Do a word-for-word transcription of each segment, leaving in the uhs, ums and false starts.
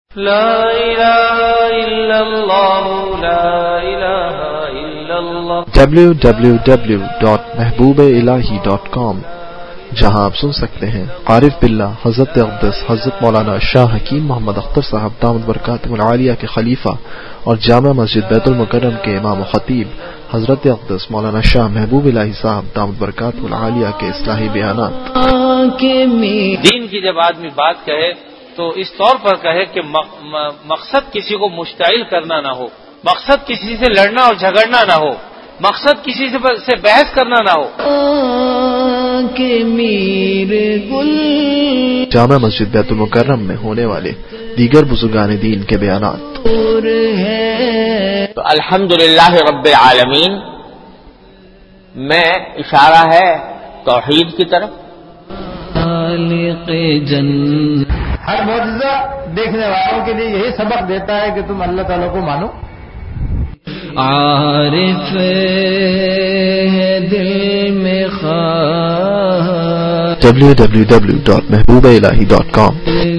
لا الہ الا اللہ لا الہ الا اللہ W W W dot Mehboob Elahi dot com, جہاں آپ سن سکتے ہیں عارف باللہ حضرت اقدس حضرت مولانا شاہ حکیم محمد اختر صاحب دامت برکاتہ العالیہ کے خلیفہ اور جامع مسجد بیت المکرم کے امام و خطیب حضرت اقدس مولانا شاہ محبوب الہی صاحب دامت برکاتہ العالیہ کے اصلاحی بیانات۔ دین کی جب آدمی بات کہے تو اس طور پر کہے کہ مقصد کسی کو مشتعل کرنا نہ ہو، مقصد کسی سے لڑنا اور جھگڑنا نہ ہو، مقصد کسی سے بحث کرنا نہ ہو۔ جامع مسجد بیت المکرم میں ہونے والے دیگر بزرگان دین کے بیانات۔ تو الحمدللہ رب العالمین میں اشارہ ہے توحید کی طرف۔ ہر معجزہ دیکھنے والوں کے لیے یہی سبق دیتا ہے کہ تم اللہ تعالیٰ کو مانو۔ عارف دل میں خواہ W W W dot Mehboob Elahi dot com.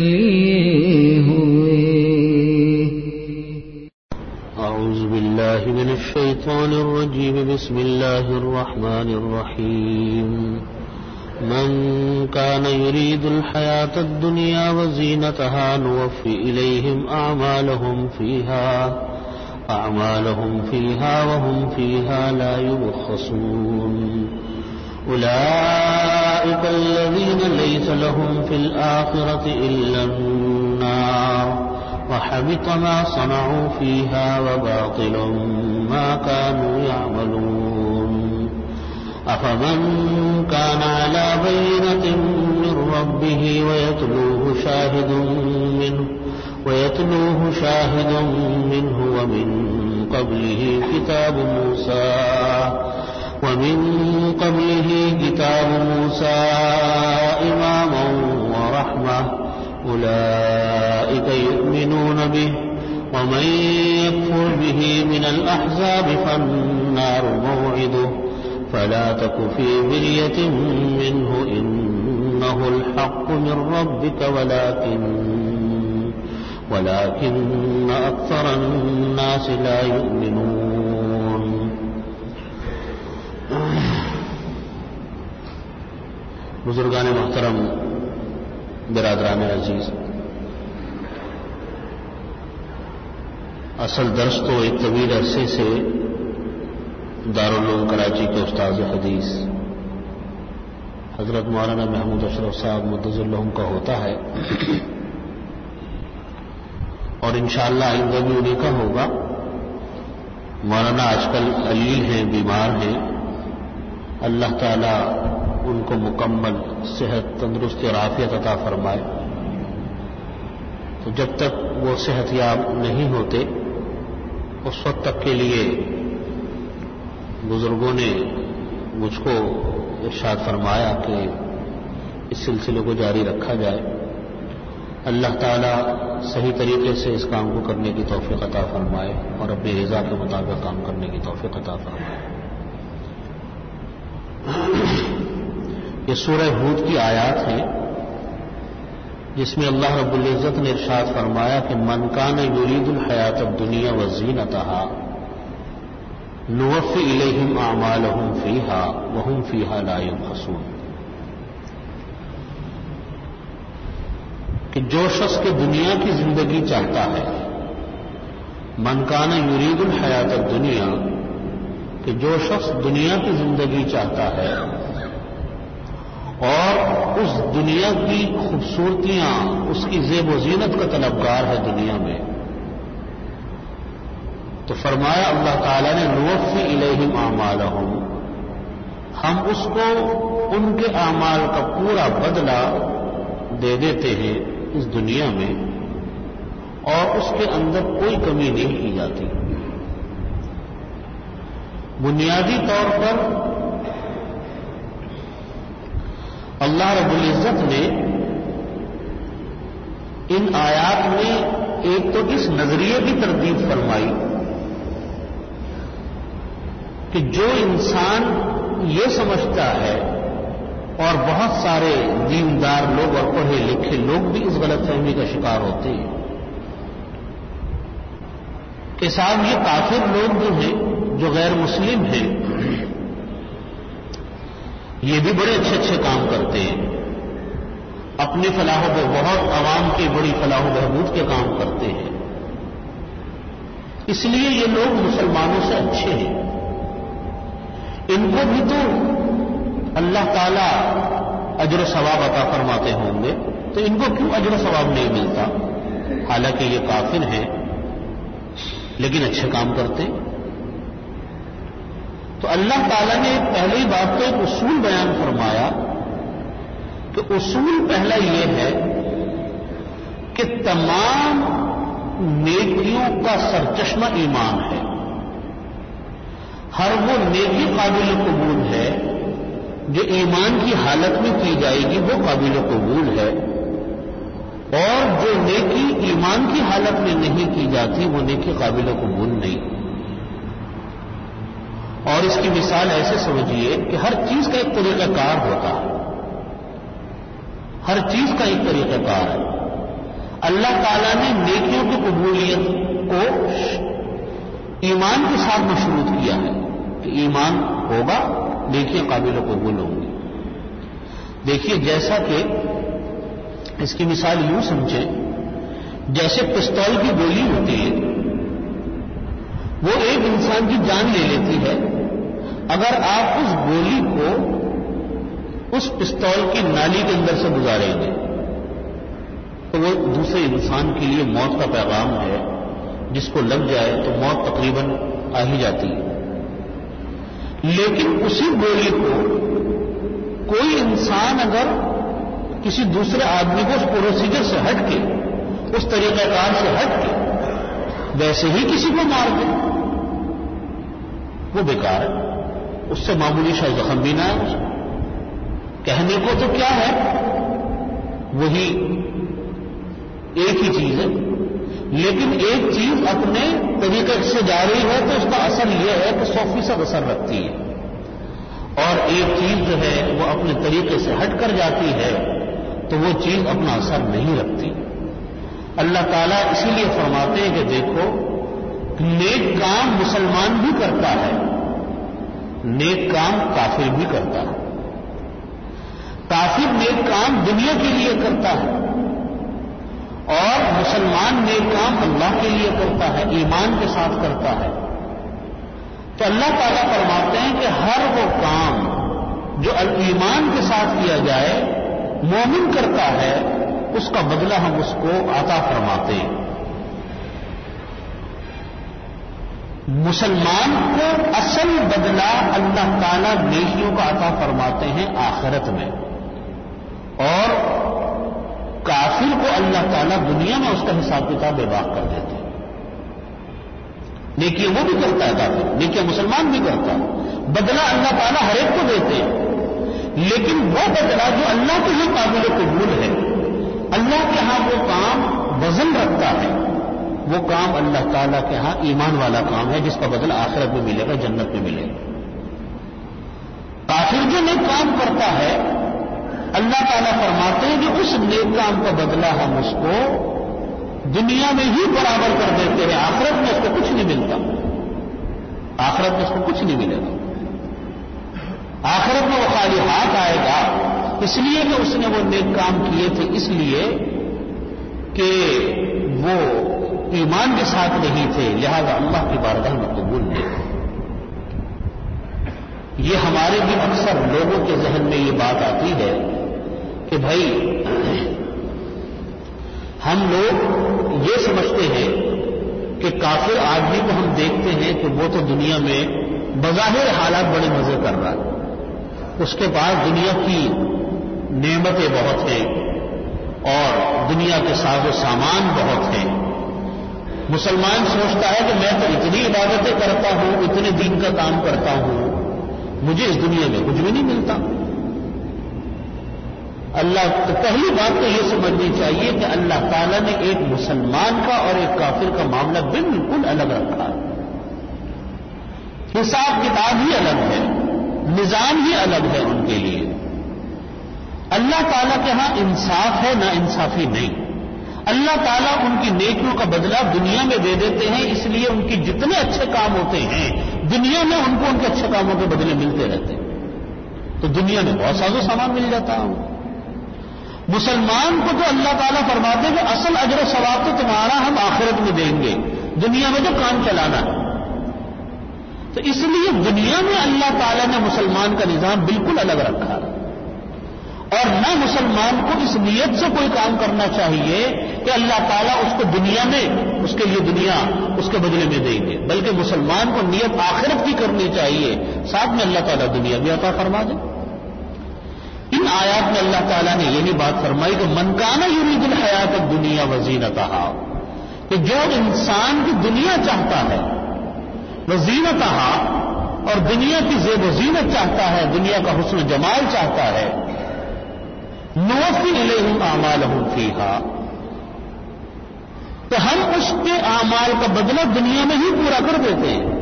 اعوذ باللہ من الشیطان الرجیم، بسم اللہ الرحمن الرحیم۔ من كان يريد الحياة الدنيا وزينتها نوفي إليهم أعمالهم فيها أعمالهم فيها وهم فيها لا يبخسون أولئك الذين ليس لهم في الآخرة إلا النار وحبط ما صنعوا فيها وباطل ما كانوا يعملون أفمن كان على بينة من ربه ويتلوه شاهد منه ويتلوه شاهد منه ومن قبله كتاب موسى ومن قبله كتاب موسى إماما ورحمة أولئك يؤمنون به ومن يكفر به من الأحزاب فالنار موعده فلا تك في مرية منه إنه الحق من ربك ولكن ولكن أكثر الناس لا يؤمنون۔ بزرگان محترم، برادران عزیز، اصل درس تو ایک طویل عرصے سے دارالعلوم کراچی کے استاذ حدیث حضرت مولانا محمود اشرف صاحب مدظ اللہ کا ہوتا ہے، اور انشاءاللہ آئندہ بھی انہیں کا ہوگا۔ مولانا آج کل علیل ہیں، بیمار ہیں، اللہ تعالیٰ ان کو مکمل صحت، تندرستی اور عافیت عطا فرمائے۔ تو جب تک وہ صحت یاب نہیں ہوتے اس وقت تک کے لیے بزرگوں نے مجھ کو ارشاد فرمایا کہ اس سلسلے کو جاری رکھا جائے۔ اللہ تعالیٰ صحیح طریقے سے اس کام کو کرنے کی توفیق عطا فرمائے اور اپنی رضا کے مطابق کام کرنے کی توفیق عطا فرمائے۔ یہ سورہ ہود کی آیات ہیں جس میں اللہ رب العزت نے ارشاد فرمایا کہ من کان یرید الحیات الدنیا وزینتہا نوفی الیہم اعمالہم فیہا وہم فیہا لا یبخسون، کہ جو شخص کے دنیا کی زندگی چاہتا ہے، من کان یرید الحیات الدنیا، کہ جو شخص دنیا کی زندگی چاہتا ہے اور اس دنیا کی خوبصورتیاں، اس کی زیب و زینت کا طلبگار ہے دنیا میں، تو فرمایا اللہ تعالیٰ نے نوفی الیہم اعمالہم، ہم اس کو ان کے اعمال کا پورا بدلہ دے دیتے ہیں اس دنیا میں، اور اس کے اندر کوئی کمی نہیں کی جاتی۔ بنیادی طور پر اللہ رب العزت نے ان آیات میں ایک تو اس نظریے کی تردید فرمائی کہ جو انسان یہ سمجھتا ہے، اور بہت سارے دیندار لوگ اور پڑھے لکھے لوگ بھی اس غلط فہمی کا شکار ہوتے ہیں کہ صاحب یہ کافر لوگ جو ہیں جو غیر مسلم ہیں یہ بھی بڑے اچھے اچھے کام کرتے ہیں، اپنے فلاح و بہت عوام کی بڑی فلاح و بہبود کے کام کرتے ہیں، اس لیے یہ لوگ مسلمانوں سے اچھے ہیں، ان کو بھی تو اللہ تعالی اجر و ثواب عطا فرماتے ہوں گے، تو ان کو کیوں اجر و ثواب نہیں ملتا؟ حالانکہ یہ کافر ہیں لیکن اچھے کام کرتے ہیں۔ تو اللہ تعالیٰ نے پہلی بات تو ایک اصول بیان فرمایا کہ اصول پہلا یہ ہے کہ تمام نیکیوں کا سرچشمہ ایمان ہے، ہر وہ نیکی قابل قبول ہے جو ایمان کی حالت میں کی جائے گی وہ قابل قبول ہے، اور جو نیکی ایمان کی حالت میں نہیں کی جاتی وہ نیکی قابل قبول نہیں۔ اور اس کی مثال ایسے سمجھیے کہ ہر چیز کا ایک طریقہ کار ہوتا ہے، ہر چیز کا ایک طریقہ کار ہے۔ اللہ تعالیٰ نے نیکیوں کی قبولیت کو ایمان کے ساتھ مشروط کیا ہے کہ ایمان ہوگا نیکیاں قابل قبول ہوں گی۔ دیکھیے جیسا کہ اس کی مثال یوں سمجھیں، جیسے پستول کی گولی ہوتی ہے، وہ ایک انسان کی جان لے لیتی ہے، اگر آپ اس گولی کو اس پستول کی نالی کے اندر سے گزاریں گے تو وہ دوسرے انسان کے لیے موت کا پیغام ہے، جس کو لگ جائے تو موت تقریباً آ ہی جاتی ہے۔ لیکن اسی گولی کو کوئی انسان اگر کسی دوسرے آدمی کو اس پروسیجر سے ہٹ کے، اس طریقہ کار سے ہٹ کے ویسے ہی کسی کو مار دے، وہ بیکار ہے، اس سے معمولی شاید زخم بھی نہ ہے۔ کہنے کو تو کیا ہے، وہی ایک ہی چیز ہے، لیکن ایک چیز اپنے طریقے سے جا رہی ہے تو اس کا اثر یہ ہے کہ سو فیصد اثر رکھتی ہے، اور ایک چیز جو ہے وہ اپنے طریقے سے ہٹ کر جاتی ہے تو وہ چیز اپنا اثر نہیں رکھتی۔ اللہ تعالیٰ اسی لیے فرماتے ہیں کہ دیکھو نیک کام مسلمان بھی کرتا ہے، نیک کام کافر بھی کرتا ہے، کافر نیک کام دنیا کے لیے کرتا ہے اور مسلمان نیک کام اللہ کے لیے کرتا ہے، ایمان کے ساتھ کرتا ہے۔ تو اللہ تعالیٰ فرماتے ہیں کہ ہر وہ کام جو ایمان کے ساتھ کیا جائے مومن کرتا ہے، اس کا بدلہ ہم اس کو عطا فرماتے ہیں۔ مسلمان کو اصل بدلہ اللہ تعالیٰ نیکیوں کا عطا فرماتے ہیں آخرت میں، اور کافر کو اللہ تعالیٰ دنیا میں اس کا حساب کتاب بے باک کر دیتے ہیں۔ نیکیاں وہ بھی کرتا ہے کافر، نیکیاں مسلمان بھی کرتا ہے، بدلہ اللہ تعالیٰ ہر ایک کو دیتے ہیں، لیکن وہ بدلہ جو اللہ کے لیے قابل قبول ہے، اللہ کے ہاں وہ کام وزن رکھتا ہے، وہ کام اللہ تعالیٰ کے ہاں ایمان والا کام ہے، جس کا بدلہ آخرت میں ملے گا، جنت میں ملے گا۔ کافر جو نیک کام کرتا ہے اللہ تعالیٰ فرماتے ہیں کہ اس نیک کام کا بدلہ ہم اس کو دنیا میں ہی برابر کر دیتے ہیں، آخرت میں اس کو کچھ نہیں ملتا، آخرت میں اس کو کچھ نہیں ملے گا، آخرت میں وہ خالی ہاتھ آئے گا، اس لیے کہ اس نے وہ نیک کام کیے تھے، اس لیے کہ وہ ایمان کے ساتھ نہیں تھے، لہذا اللہ کی بارگاہ میں قبول نہیں۔ یہ ہمارے بھی اکثر لوگوں کے ذہن میں یہ بات آتی ہے کہ بھائی ہم لوگ یہ سمجھتے ہیں کہ کافر آدمی کو ہم دیکھتے ہیں کہ وہ تو دنیا میں بظاہر حالات بڑے مزے کر رہا ہے، اس کے پاس دنیا کی نعمتیں بہت ہیں اور دنیا کے ساز و سامان بہت ہیں۔ مسلمان سوچتا ہے کہ میں تو اتنی عبادتیں کرتا ہوں، اتنے دین کا کام کرتا ہوں، مجھے اس دنیا میں کچھ بھی نہیں ملتا۔ اللہ تو پہلی بات تو یہ سمجھنی چاہیے کہ اللہ تعالیٰ نے ایک مسلمان کا اور ایک کافر کا معاملہ بالکل الگ رکھا ہے، حساب کتاب ہی الگ ہے، نظام ہی الگ ہے ان کے لیے۔ اللہ تعالیٰ کے ہاں انصاف ہے، نا انصافی نہیں۔ اللہ تعالیٰ ان کی نیکیوں کا بدلہ دنیا میں دے دیتے ہیں، اس لیے ان کی جتنے اچھے کام ہوتے ہیں دنیا میں ان کو ان کے اچھے کاموں کے بدلے ملتے رہتے ہیں، تو دنیا میں بہت ساز و سامان مل جاتا ہے۔ مسلمان کو تو اللہ تعالیٰ فرماتے ہیں کہ اصل اجر و ثواب تو تمہارا ہم آخرت میں دیں گے، دنیا میں جو کام چلانا ہے۔ تو اس لیے دنیا میں اللہ تعالیٰ نے مسلمان کا نظام بالکل الگ رکھا ہے، اور نہ مسلمان کو اس نیت سے کوئی کام کرنا چاہیے کہ اللہ تعالیٰ اس کو دنیا میں اس کے لیے دنیا اس کے بدلے میں دیں گے، بلکہ مسلمان کو نیت آخرت کی کرنی چاہیے، ساتھ میں اللہ تعالیٰ دنیا بھی عطا فرما دے۔ ان آیات میں اللہ تعالیٰ نے یہی بات فرمائی کہ من کان یرید الحیات الدنیا وزینتہا، کہ جو انسان کی دنیا چاہتا ہے، وزینتہا، اور دنیا کی زیب و زینت چاہتا ہے، دنیا کا حسن و جمال چاہتا ہے، نوفی الیہم اعمالہم فیہا، تو ہم اس کے اعمال کا بدلہ دنیا میں ہی پورا کر دیتے ہیں،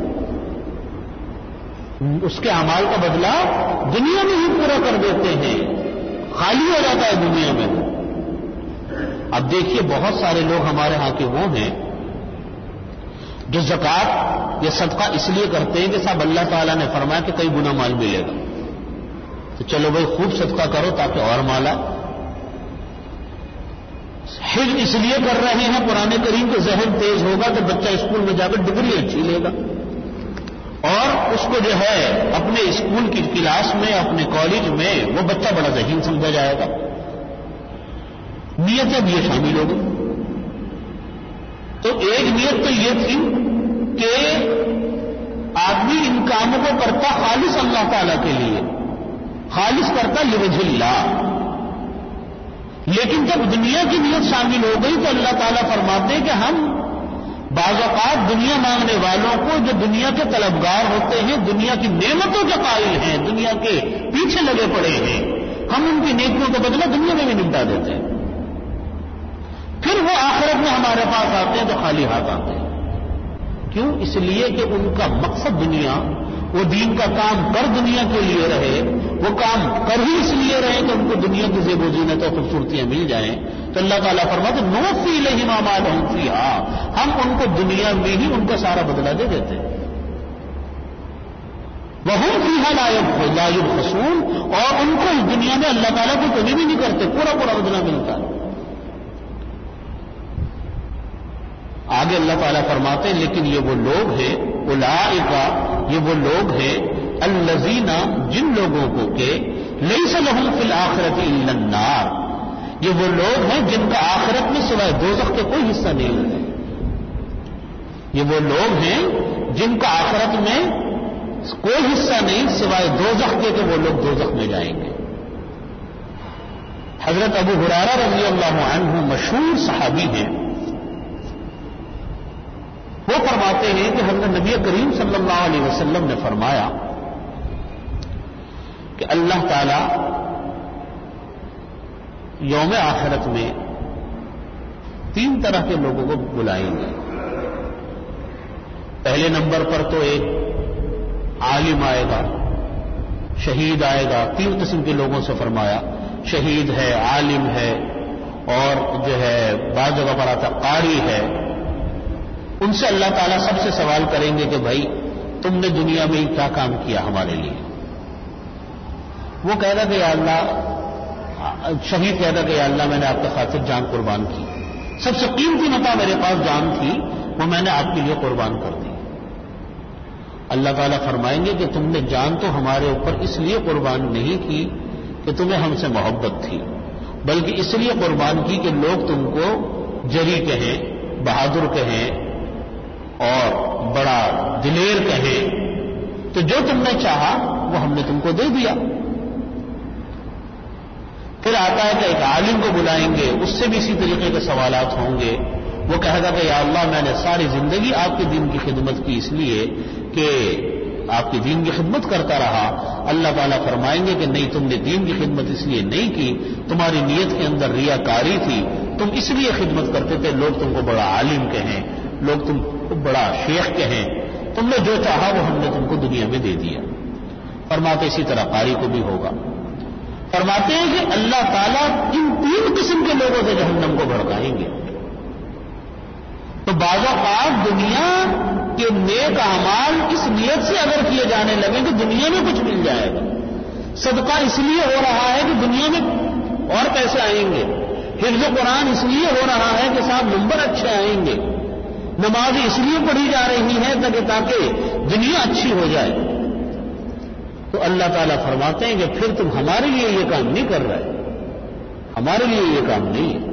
اس کے اعمال کا بدلہ دنیا میں ہی پورا کر دیتے ہیں، خالی ہو جاتا ہے دنیا میں۔ اب دیکھیے بہت سارے لوگ ہمارے ہاں کے وہ ہیں جو زکوٰۃ یا صدقہ اس لیے کرتے ہیں کہ صاحب اللہ تعالیٰ نے فرمایا کہ کئی گنا مال ملے گا، تو چلو بھائی خوب صدقہ کرو تاکہ اور مال آئے۔ حج اس لیے کر رہے ہیں قرآن کریم کے ذہن تیز ہوگا تو بچہ اسکول میں جا کر ڈگری اچھی لے گا، اور اس کو جو ہے اپنے اسکول کی کلاس میں اپنے کالج میں وہ بچہ بڑا ذہین سمجھا جائے گا، نیتیں بھی یہ شامل ہوگی۔ تو ایک نیت تو یہ تھی کہ آدمی ان کاموں کو کرتا خالص اللہ تعالی کے لیے، خالص کرتا لوجہ اللہ، لیکن جب دنیا کی نیت شامل ہو گئی تو اللہ تعالیٰ فرماتے ہیں کہ ہم بعض اوقات دنیا مانگنے والوں کو جو دنیا کے طلبگار ہوتے ہیں، دنیا کی نعمتوں کے قائل ہیں، دنیا کے پیچھے لگے پڑے ہیں، ہم ان کی نیکیوں کا بدلہ دنیا میں بھی نمٹا دیتے ہیں، پھر وہ آخرت میں ہمارے پاس آتے ہیں تو خالی ہاتھ آتے ہیں۔ کیوں؟ اس لیے کہ ان کا مقصد دنیا، وہ دین کا کام کر دنیا کے لیے رہے، وہ کام کر ہی اس لیے رہے کہ ان کو دنیا کی زیب و زینت اور خوبصورتیاں مل جائیں، تو اللہ تعالیٰ فرماتے ہیں نوفی الیہم اعمالہم فیہا، ہم ان کو دنیا میں ہی ان کا سارا بدلہ دے دیتے ہیں، وہم فیہا لا یبخسون، اور ان کو اس دنیا میں اللہ تعالیٰ کو کمی بھی نہیں کرتے، پورا پورا بدلہ ملتا ہے۔ آگے اللہ تعالیٰ فرماتے ہیں لیکن یہ وہ لوگ ہیں، اولئک، یہ وہ لوگ ہیں، الذین، جن لوگوں کو کہ لیس لہم فی الآخرۃ الا النار، یہ وہ لوگ ہیں جن کا آخرت میں سوائے دوزخ کے کوئی حصہ نہیں ہوتا، یہ وہ لوگ ہیں جن کا آخرت میں کوئی حصہ نہیں سوائے دوزخ کے کہ وہ لوگ دوزخ میں جائیں گے۔ حضرت ابو ہریرہ رضی اللہ عنہ مشہور صحابی ہیں، وہ فرماتے ہیں کہ حضرت نبی کریم صلی اللہ علیہ وسلم نے فرمایا کہ اللہ تعالی یوم آخرت میں تین طرح کے لوگوں کو بلائیں گے۔ پہلے نمبر پر تو ایک عالم آئے گا، شہید آئے گا، تین قسم کے لوگوں سے فرمایا، شہید ہے، عالم ہے، اور جو ہے بعض جگہ پر آتا قاری ہے۔ ان سے اللہ تعالیٰ سب سے سوال کریں گے کہ بھائی تم نے دنیا میں کیا کام کیا ہمارے لیے؟ وہ کہے گا کہ یا اللہ، شہید کہے گا کہ یا اللہ میں نے آپ کے خاطر جان قربان کی، سب سے قیمتی متاع میرے پاس جان تھی، وہ میں نے آپ کے لیے قربان کر دی۔ اللہ تعالیٰ فرمائیں گے کہ تم نے جان تو ہمارے اوپر اس لیے قربان نہیں کی کہ تمہیں ہم سے محبت تھی، بلکہ اس لیے قربان کی کہ لوگ تم کو جری کہیں، بہادر کہیں اور بڑا دلیر کہیں، تو جو تم نے چاہا وہ ہم نے تم کو دے دیا۔ پھر آتا ہے کہ ایک عالم کو بلائیں گے، اس سے بھی اسی طریقے کے سوالات ہوں گے، وہ کہے گا کہ یا اللہ میں نے ساری زندگی آپ کے دین کی خدمت کی اس لیے کہ آپ کے دین کی خدمت کرتا رہا۔ اللہ تعالیٰ فرمائیں گے کہ نہیں، تم نے دین کی خدمت اس لیے نہیں کی، تمہاری نیت کے اندر ریاکاری تھی، تم اس لیے خدمت کرتے تھے لوگ تم کو بڑا عالم کہیں، لوگ تم کو بڑا شیخ کہیں، تم نے جو چاہا وہ ہم نے تم کو دنیا میں دے دیا۔ فرماتے اسی طرح قاری کو بھی ہوگا۔ فرماتے ہیں کہ اللہ تعالیٰ ان تین قسم کے لوگوں سے جہنم کو بھڑکائیں گے. تو بعض اوقات دنیا کے نیک اعمال اس نیت سے اگر کیے جانے لگیں کہ دنیا میں کچھ مل جائے گا. صدقہ اس لیے ہو رہا ہے کہ دنیا میں اور پیسے آئیں گے. حفظ قرآن اس لیے ہو رہا ہے کہ صاحب نمبر اچھے آئیں گے. نماز اس لیے پڑھی جا رہی ہے تاکہ تاکہ دنیا اچھی ہو جائے. تو اللہ تعالیٰ فرماتے ہیں کہ پھر تم ہمارے لیے یہ کام نہیں کر رہے, ہمارے لیے یہ کام نہیں ہے,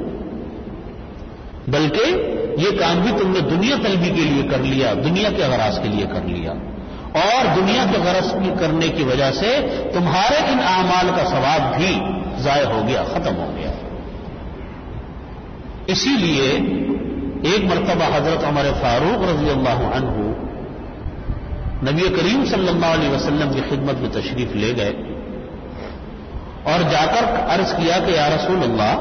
بلکہ یہ کام بھی تم نے دنیا طلبی کے لیے کر لیا, دنیا کے غرض کے لیے کر لیا, اور دنیا کے غرض کی کرنے کی وجہ سے تمہارے ان اعمال کا ثواب بھی ضائع ہو گیا, ختم ہو گیا. اسی لیے ایک مرتبہ حضرت عمر فاروق رضی اللہ عنہ نبی کریم صلی اللہ علیہ وسلم کی خدمت میں تشریف لے گئے اور جا کر عرض کیا کہ یا رسول اللہ,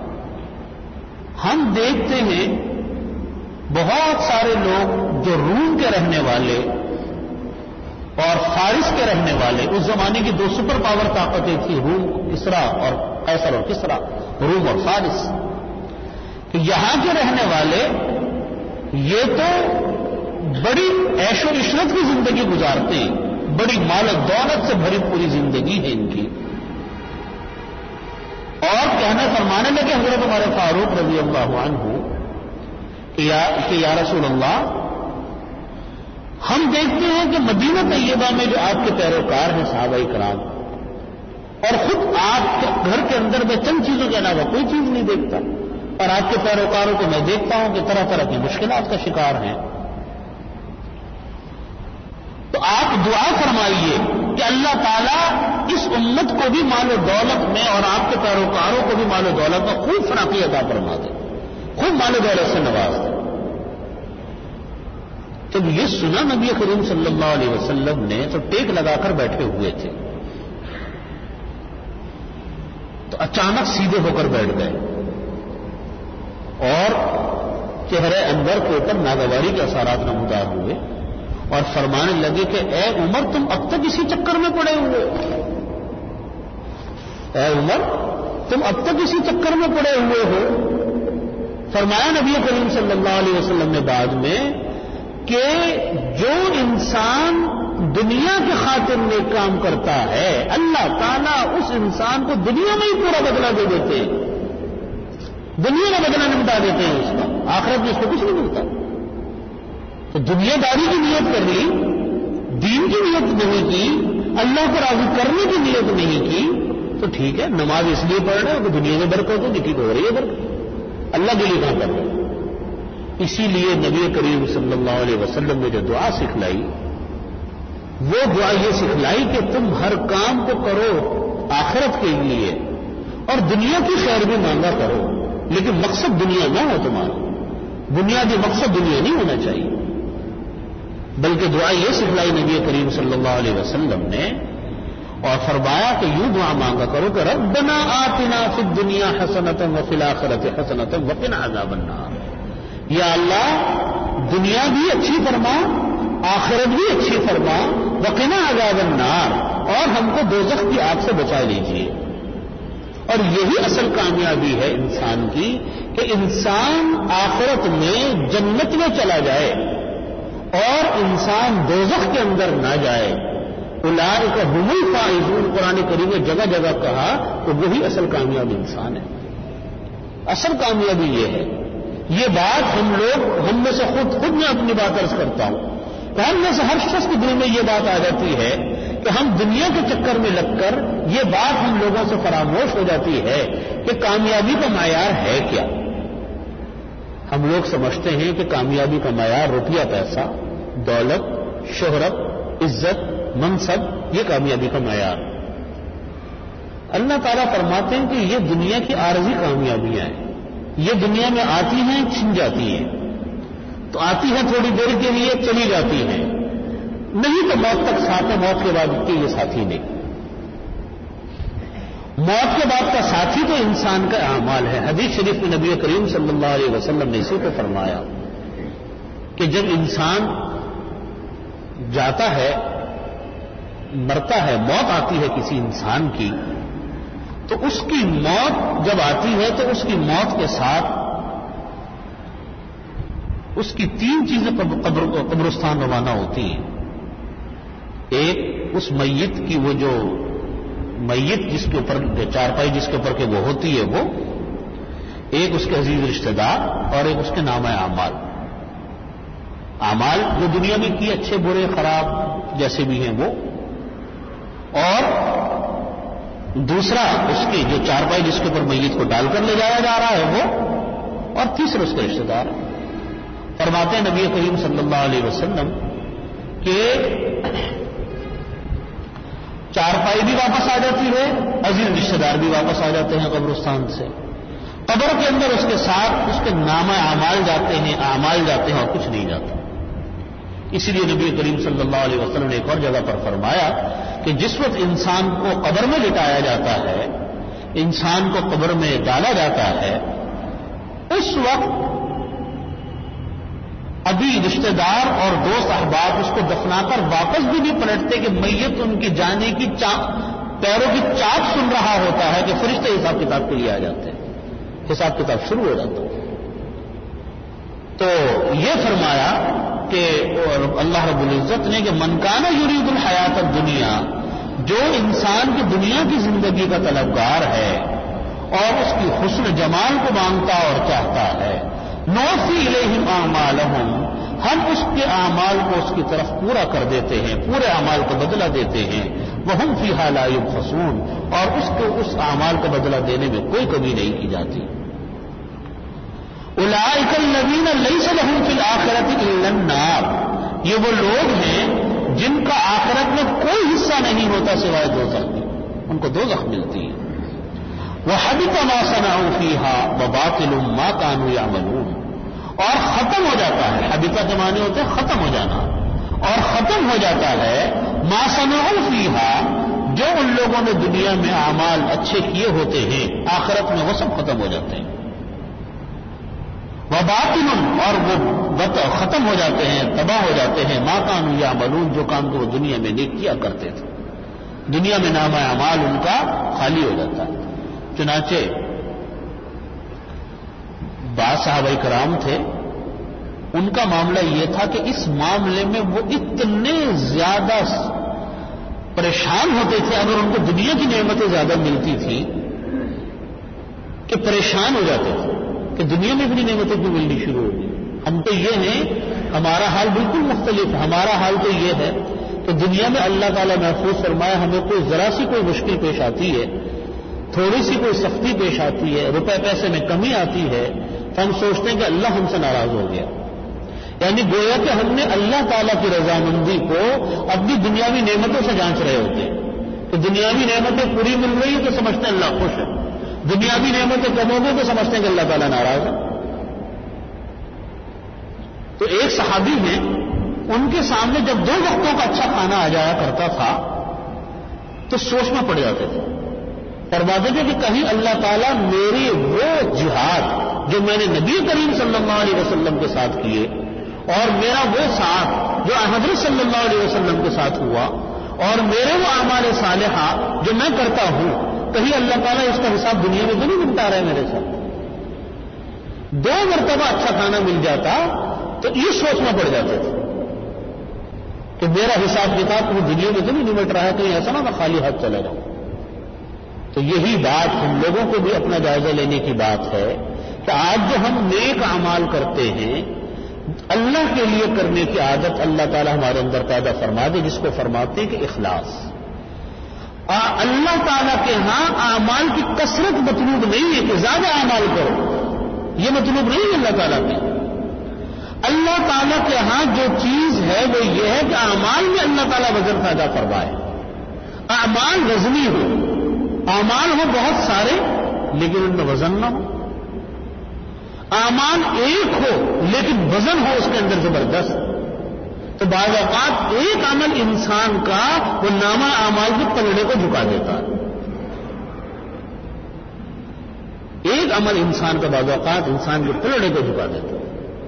ہم دیکھتے ہیں بہت سارے لوگ جو روم کے رہنے والے اور فارس کے رہنے والے, اس زمانے کی دو سپر پاور طاقتیں تھیں, روم کسرا اور قیصر اور کسرا, روم اور فارس, کہ یہاں کے رہنے والے یہ تو بڑی عیش و عشرت کی زندگی گزارتے ہیں, بڑی مال و دولت سے بھری پوری زندگی ہے ان کی. اور کہنے فرمانے لگے حضرت عمر فاروق رضی اللہ عنہ کہ یا, کہ یا رسول اللہ, ہم دیکھتے ہیں کہ مدینہ طیبہ میں جو آپ کے پیروکار ہیں صحابہ کرام, اور خود آپ کے گھر کے اندر میں چند چیزوں کے علاوہ کوئی چیز نہیں دیکھتا, اور آپ کے پیروکاروں کو میں دیکھتا ہوں کہ طرح طرح کی مشکلات کا شکار ہیں. تو آپ دعا فرمائیے کہ اللہ تعالیٰ اس امت کو بھی مال و دولت میں اور آپ کے پیروکاروں کو بھی مال و دولت میں خوب فراخی عطا فرما دے, خوب مال و دولت سے نواز دے. جب یہ سنا نبی کریم صلی اللہ علیہ وسلم نے تو ٹیک لگا کر بیٹھے ہوئے تھے, تو اچانک سیدھے ہو کر بیٹھ گئے اور چہرے انور کے اوپر ناگواری کے اثرات نمودار ہوئے اور فرمانے لگے کہ اے عمر, تم اب تک اسی چکر میں پڑے ہوئے, اے عمر تم اب تک اسی چکر میں پڑے ہوئے ہو. فرمایا نبی کریم صلی اللہ علیہ وسلم نے بعد میں کہ جو انسان دنیا کے خاطر نیک کام کرتا ہے اللہ تعالیٰ اس انسان کو دنیا میں ہی پورا بدلہ دے دیتے ہیں, دنیا میں بدلہ نمٹا دیتے ہیں اس کا, آخرت میں اس کو کچھ نہیں ملتا. تو دنیا داری کی نیت کر لی, دین کی نیت نہیں کی, اللہ کو راضی کرنے کی نیت نہیں کی, تو ٹھیک ہے, نماز اس لیے پڑھ رہے ہو کہ دنیا میں برکت ہو, نکی تو ہو رہی ہے برکت, اللہ کے لیے کہاں کر رہے ہیں. اسی لیے نبی کریم صلی اللہ علیہ وسلم نے جو دعا سکھلائی وہ دعا یہ سکھلائی کہ تم ہر کام کو کرو آخرت کے لیے اور دنیا کی خیر بھی مانگا کرو, لیکن مقصد دنیا نہ ہو تمہارا, بنیادی مقصد دنیا نہیں ہونا چاہیے. بلکہ دعا یہ سکھلائی نبی کریم صلی اللہ علیہ وسلم نے اور فرمایا کہ یوں دعا مانگا کرو کہ ربنا آتنا فی الدنیا حسنۃ وفی الآخرۃ حسنۃ وقنا عذاب النار. یا اللہ دنیا بھی اچھی فرما, آخرت بھی اچھی فرما, وقنا عذاب النار, اور ہم کو دوزخ کی آگ سے بچا لیجیے. اور یہی اصل کامیابی ہے انسان کی کہ انسان آخرت میں جنت میں چلا جائے اور انسان دوزخ کے اندر نہ جائے. اولئک هم الفائزون, قرآن کریم نے جگہ جگہ کہا تو وہی اصل کامیاب انسان ہے. اصل کامیابی یہ ہے. یہ بات ہم لوگ, ہم میں سے خود خود میں اپنی بات عرض کرتا ہوں, تو ہم میں سے ہر شخص کے دل میں یہ بات آ جاتی ہے کہ ہم دنیا کے چکر میں لگ کر یہ بات ہم لوگوں سے فراموش ہو جاتی ہے کہ کامیابی کا معیار ہے کیا. ہم لوگ سمجھتے ہیں کہ کامیابی کا معیار روپیہ پیسہ, دولت, شہرت, عزت, منصب, یہ کامیابی کا معیار. اللہ تعالیٰ فرماتے ہیں کہ یہ دنیا کی عارضی کامیابیاں ہیں, یہ دنیا میں آتی ہیں چھن جاتی ہیں, تو آتی ہیں تھوڑی دیر کے لیے چلی جاتی ہیں, نہیں تو موت تک ساتھ ہے, موت کے بعد کے یہ ساتھی نہیں. موت کے بعد کا ساتھی تو انسان کا اعمال ہے. حدیث شریف میں نبی کریم صلی اللہ علیہ وسلم نے اسی کو فرمایا کہ جب انسان جاتا ہے, مرتا ہے, موت آتی ہے کسی انسان کی, تو اس کی موت جب آتی ہے تو اس کی موت کے ساتھ اس کی تین چیزیں قبر قبرستان روانہ ہوتی ہیں. ایک اس میت کی وہ جو میت جس کے اوپر چارپائی جس کے اوپر کہ وہ ہوتی ہے وہ، ایک اس کے عزیز رشتہ دار، اور ایک اس کے نامہ اعمال. اعمال جو دنیا میں کی اچھے برے خراب جیسے بھی ہیں وہ، اور دوسرا اس کی جو چارپائی جس کے اوپر میت کو ڈال کر لے جایا جا رہا ہے وہ، اور تیسرا اس کا رشتہ دار. فرماتے ہیں نبی کریم صلی اللہ علیہ وسلم کہ چارپائی بھی واپس آ جاتی ہے، عزیز رشتہ دار بھی واپس آ جاتے ہیں قبرستان سے. قبر کے اندر اس کے ساتھ اس کے نامہ اعمال جاتے ہیں، اعمال جاتے ہیں اور کچھ نہیں جاتا. اسی لیے نبی کریم صلی اللہ علیہ وسلم نے ایک اور جگہ پر فرمایا کہ جس وقت انسان کو قبر میں لٹایا جاتا ہے، انسان کو قبر میں ڈالا جاتا ہے، اس وقت ابھی رشتہ دار اور دوست احباب اس کو دفنا کر واپس بھی نہیں پلٹتے کہ میت ان کی جانے کی پیروں کی چاپ سن رہا ہوتا ہے کہ فرشتے حساب کتاب کے لیے آ جاتے ہیں، حساب کتاب شروع ہو جاتا ہے. تو یہ فرمایا کہ اللہ رب العزت نے کہ من کان یرید الحیات الدنیا، جو انسان کی دنیا کی زندگی کا طلبگار ہے اور اس کی حسن جمال کو مانگتا اور چاہتا ہے، نوفی الیہم اعمالہم، ہم اس کے اعمال کو اس کی طرف پورا کر دیتے ہیں، پورے اعمال کو بدلہ دیتے ہیں. وہم فیہا لا یبخسون، اور اس کو اس اعمال کو بدلہ دینے میں کوئی کمی نہیں کی جاتی. اولئک الذین لیس لہم فی الآخرۃ الا النار، یہ وہ لوگ ہیں جن کا آخرت میں کوئی حصہ نہیں ہوتا سوائے دوزخ کے، ان کو دوزخ ملتی ہے. وحبط ما صنعوا فیہا وباطل ما کانوا یعملون، اور ختم ہو جاتا ہے، حبطہ کے معنی ہوتے ہیں ختم ہو جانا، اور ختم ہو جاتا ہے ما صنعوا فیہا، جو ان لوگوں نے دنیا میں اعمال اچھے کیے ہوتے ہیں آخرت میں وہ سب ختم ہو جاتے ہیں. وباطل، اور وہ ختم ہو جاتے ہیں، تباہ ہو جاتے ہیں، ما کانوا یعملون، جو کام کو وہ دنیا میں نیک کیا کرتے تھے، دنیا میں نامہ اعمال ان کا خالی ہو جاتا ہے. چنانچہ بعض صحابہ کرام تھے، ان کا معاملہ یہ تھا کہ اس معاملے میں وہ اتنے زیادہ پریشان ہوتے تھے اگر ان کو دنیا کی نعمتیں زیادہ ملتی تھی کہ پریشان ہو جاتے تھے کہ دنیا میں اپنی نعمتیں کیوں ملنی شروع ہو گئی. ہم تو یہ ہیں، ہمارا حال بالکل مختلف ہے. ہمارا حال تو یہ ہے کہ دنیا میں اللہ تعالیٰ محفوظ فرمایا، ہمیں کوئی ذرا سی کوئی مشکل پیش آتی ہے، تھوڑی سی کوئی سختی پیش آتی ہے، روپے پیسے میں کمی آتی ہے، تو ہم سوچتے ہیں کہ اللہ ہم سے ناراض ہو گیا. یعنی گویا کہ ہم نے اللہ تعالیٰ کی رضامندی کو اپنی دنیاوی نعمتوں سے جانچ رہے ہوتے ہیں کہ دنیاوی نعمتیں پوری مل رہی ہیں تو سمجھتے ہیں اللہ خوش ہے، دنیاوی نعمتیں کم ہو گئی تو سمجھتے ہیں کہ اللہ تعالیٰ ناراض ہے. تو ایک صحابی ہیں، ان کے سامنے جب دو وقتوں کا اچھا کھانا آ جایا کرتا تھا تو سوچ میں پڑ جاتے تھے، فرماتے تھے کہ کہیں اللہ تعالیٰ میری وہ جہاد جو میں نے نبی کریم صلی اللہ علیہ وسلم کے ساتھ کیے اور میرا وہ ساتھ جو حضرت صلی اللہ علیہ وسلم کے ساتھ ہوا اور میرے وہ اعمال صالحہ جو میں کرتا ہوں، کہیں اللہ تعالیٰ اس کا حساب دنیا میں تو نہیں نمٹا رہا ہے میرے ساتھ. دو مرتبہ اچھا کھانا مل جاتا تو یہ سوچنا پڑ جاتے تھے کہ میرا حساب کتاب پوری دنیا میں تو نہیں نمٹ رہا ہے، کہیں ایسا نہ میں خالی ہاتھ چلا جاؤں. تو یہی بات ہم لوگوں کو بھی اپنا جائزہ لینے کی بات ہے کہ آج جو ہم نیک اعمال کرتے ہیں اللہ کے لیے کرنے کی عادت اللہ تعالیٰ ہمارے اندر پیدا فرما دے، جس کو فرماتے ہیں کہ اخلاص. اللہ تعالیٰ کے ہاں اعمال کی کثرت مطلوب نہیں ہے کہ زیادہ اعمال کرو، یہ مطلوب نہیں ہے اللہ تعالیٰ کے. اللہ تعالیٰ کے ہاں جو چیز ہے وہ یہ ہے کہ اعمال میں اللہ تعالیٰ وزن پیدا فرمائے. اعمال وزنی ہو، اعمال ہو بہت سارے لیکن ان میں وزن نہ ہو. اعمال ایک ہو لیکن وزن ہو اس کے اندر زبردست. تو بعض اوقات ایک عمل انسان کا وہ نامہ اعمال کے پلڑے کو جھکا دیتا ہے. ایک عمل انسان کا بعض اوقات انسان کے پلڑے کو جھکا دیتا ہے.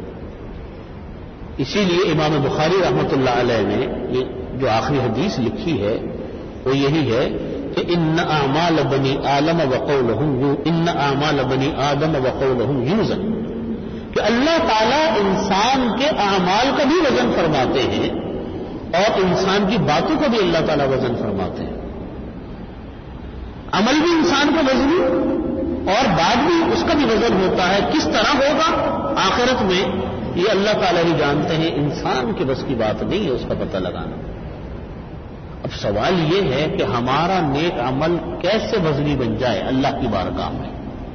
اسی لیے امام بخاری رحمۃ اللہ علیہ نے یہ جو آخری حدیث لکھی ہے وہ یہی ہے کہ ان اعمال بنی آدم وقولہم ان اعمال بنی آدم وقولہم یوزن، کہ اللہ تعالیٰ انسان کے اعمال کا بھی وزن فرماتے ہیں اور انسان کی باتوں کا بھی اللہ تعالیٰ وزن فرماتے ہیں. عمل بھی انسان کا وزنی اور بات بھی اس کا بھی وزن ہوتا ہے. کس طرح ہوگا آخرت میں یہ اللہ تعالیٰ ہی جانتے ہیں، انسان کے بس کی بات نہیں ہے اس کا پتہ لگانا. اب سوال یہ ہے کہ ہمارا نیک عمل کیسے وزنی بن جائے اللہ کی بارگاہ میں؟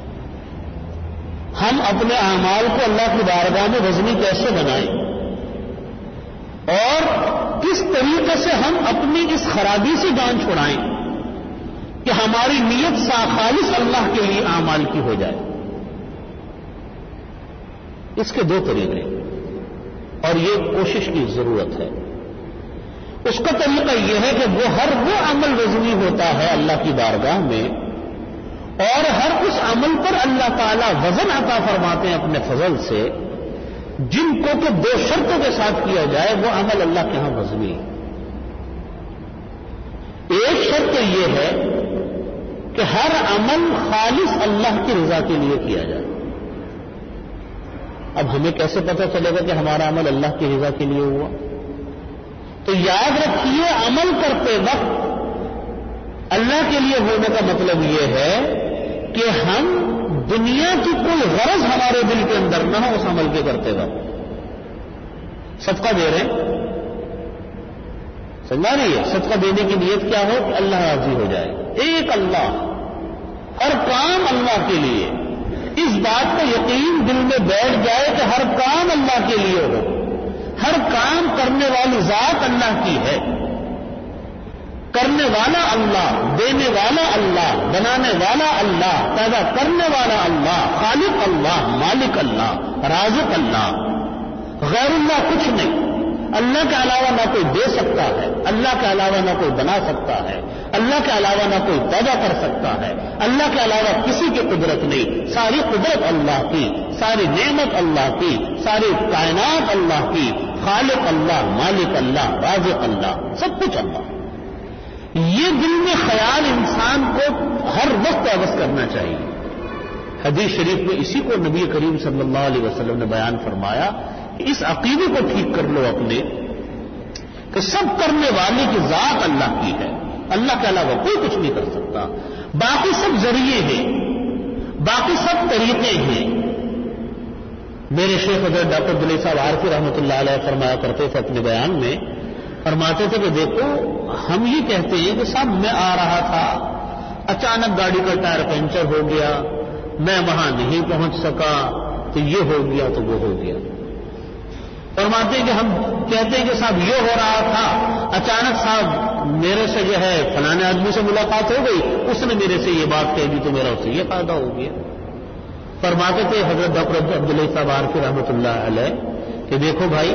ہم اپنے اعمال کو اللہ کی بارگاہ میں وزنی کیسے بنائیں اور کس طریقے سے ہم اپنی اس خرابی سے جان چھڑائیں کہ ہماری نیت خالص اللہ کے لیے اعمال کی ہو جائے؟ اس کے دو طریقے اور یہ کوشش کی ضرورت ہے. اس کا طریقہ یہ ہے کہ وہ ہر وہ عمل وزنی ہوتا ہے اللہ کی بارگاہ میں اور ہر اس عمل پر اللہ تعالیٰ وزن عطا فرماتے ہیں اپنے فضل سے، جن کو کہ دو شرطوں کے ساتھ کیا جائے وہ عمل اللہ کے ہاں وزنی ہے. ایک شرط یہ ہے کہ ہر عمل خالص اللہ کی رضا کے لیے کیا جائے. اب ہمیں کیسے پتہ چلے گا کہ ہمارا عمل اللہ کی رضا کے لیے ہوا؟ تو یاد رکھیے عمل کرتے وقت اللہ کے لیے ہونے کا مطلب یہ ہے کہ ہم دنیا کی کوئی غرض ہمارے دل کے اندر نہ ہو اس عمل کے کرتے وقت. صدقہ دے رہے ہیں، سمجھا رہی ہے؟ صدقہ دینے کی نیت کیا ہو کہ اللہ راضی ہو جائے. ایک اللہ، ہر کام اللہ کے لیے. اس بات کا یقین دل میں بیٹھ جائے کہ ہر کام اللہ کے لیے ہو، ہر کام کرنے والی ذات اللہ کی ہے. کرنے والا اللہ، دینے والا اللہ، بنانے والا اللہ، پیدا کرنے والا اللہ، خالق اللہ، مالک اللہ، رازق اللہ. غیر اللہ کچھ نہیں. اللہ کے علاوہ نہ کوئی دے سکتا ہے، اللہ کے علاوہ نہ کوئی بنا سکتا ہے، اللہ کے علاوہ نہ کوئی پیدا کر سکتا ہے، اللہ کے علاوہ کسی کی قدرت نہیں. ساری قدرت اللہ کی، ساری نعمت اللہ کی، ساری کائنات اللہ کی. خالق اللہ، مالک اللہ، رازق اللہ، سب کچھ اللہ. یہ دل میں خیال انسان کو ہر وقت عبث کرنا چاہیے. حدیث شریف میں اسی کو نبی کریم صلی اللہ علیہ وسلم نے بیان فرمایا کہ اس عقیدے کو ٹھیک کر لو اپنے کہ سب کرنے والے کی ذات اللہ کی ہے، اللہ کے علاوہ کوئی کچھ نہیں کر سکتا. باقی سب ذریعے ہیں، باقی سب طریقے ہیں. میرے شیخ حضرت ڈاکٹر عبداللہ صاحب عارفی رحمۃ اللہ علیہ فرمایا کرتے تھے اپنے بیان میں، فرماتے تھے کہ دیکھو ہم یہ کہتے ہیں کہ صاحب میں آ رہا تھا، اچانک گاڑی کا ٹائر پنچر ہو گیا، میں وہاں نہیں پہنچ سکا، تو یہ ہو گیا تو وہ ہو گیا. فرماتے ہیں کہ ہم کہتے ہیں کہ صاحب یہ ہو رہا تھا، اچانک صاحب میرے سے جو ہے فلانے آدمی سے ملاقات ہو گئی، اس نے میرے سے یہ بات کہہ دی تو میرا اس سے یہ فائدہ ہو گیا. فرماتے تھے حضرت ڈاکٹر عبداللہ صاحب عارفی رحمۃ اللہ علیہ کہ دیکھو بھائی،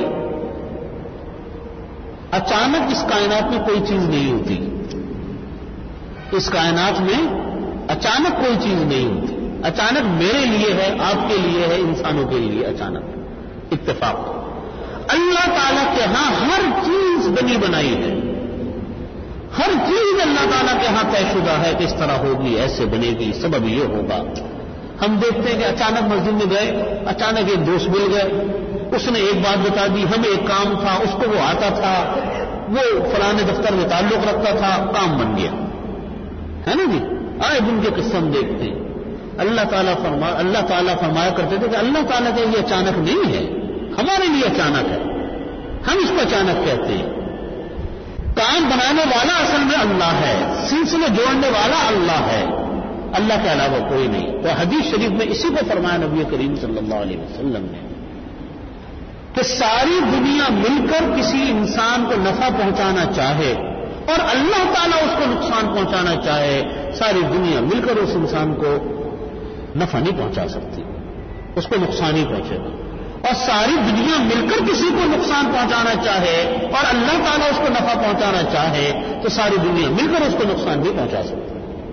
اچانک اس کائنات میں کوئی چیز نہیں ہوتی. اس کائنات میں اچانک کوئی چیز نہیں ہوتی. اچانک میرے لیے ہے، آپ کے لیے ہے، انسانوں کے لیے اچانک اتفاق. اللہ تعالیٰ کے ہاں ہر چیز بنی بنائی ہے، ہر چیز اللہ تعالیٰ کے ہاں طے شدہ ہے کہ اس طرح ہوگی، ایسے بنے گی، سبب یہ ہوگا. ہم دیکھتے ہیں کہ اچانک مسجد میں گئے، اچانک ایک دوست مل گئے، اس نے ایک بات بتا دی، ہمیں ایک کام تھا، اس کو وہ آتا تھا، وہ فلانے دفتر میں تعلق رکھتا تھا، کام بن گیا. ہے نا جی؟ آئے دن کے قصے ہم دیکھتے ہیں. اللہ تعالیٰ فرما اللہ تعالیٰ فرمایا کرتے تھے کہ اللہ تعالیٰ کے لیے اچانک نہیں ہے، ہمارے لیے اچانک ہے. ہم اس کو اچانک کہتے ہیں. کام بنانے والا اصل میں اللہ ہے، سلسلے جوڑنے والا اللہ ہے، اللہ کے علاوہ کوئی نہیں. تو حدیث شریف میں اسی کو فرمایا نبی کریم صلی اللہ علیہ وسلم نے کہ ساری دنیا مل کر کسی انسان کو نفع پہنچانا چاہے اور اللہ تعالیٰ اس کو نقصان پہنچانا چاہے، ساری دنیا مل کر اس انسان کو نفع نہیں پہنچا سکتی، اس کو نقصان ہی پہنچے گا. اور ساری دنیا مل کر کسی کو نقصان پہنچانا چاہے اور اللہ تعالیٰ اس کو نفع پہنچانا چاہے تو ساری دنیا مل کر اس کو نقصان نہیں پہنچا سکتی.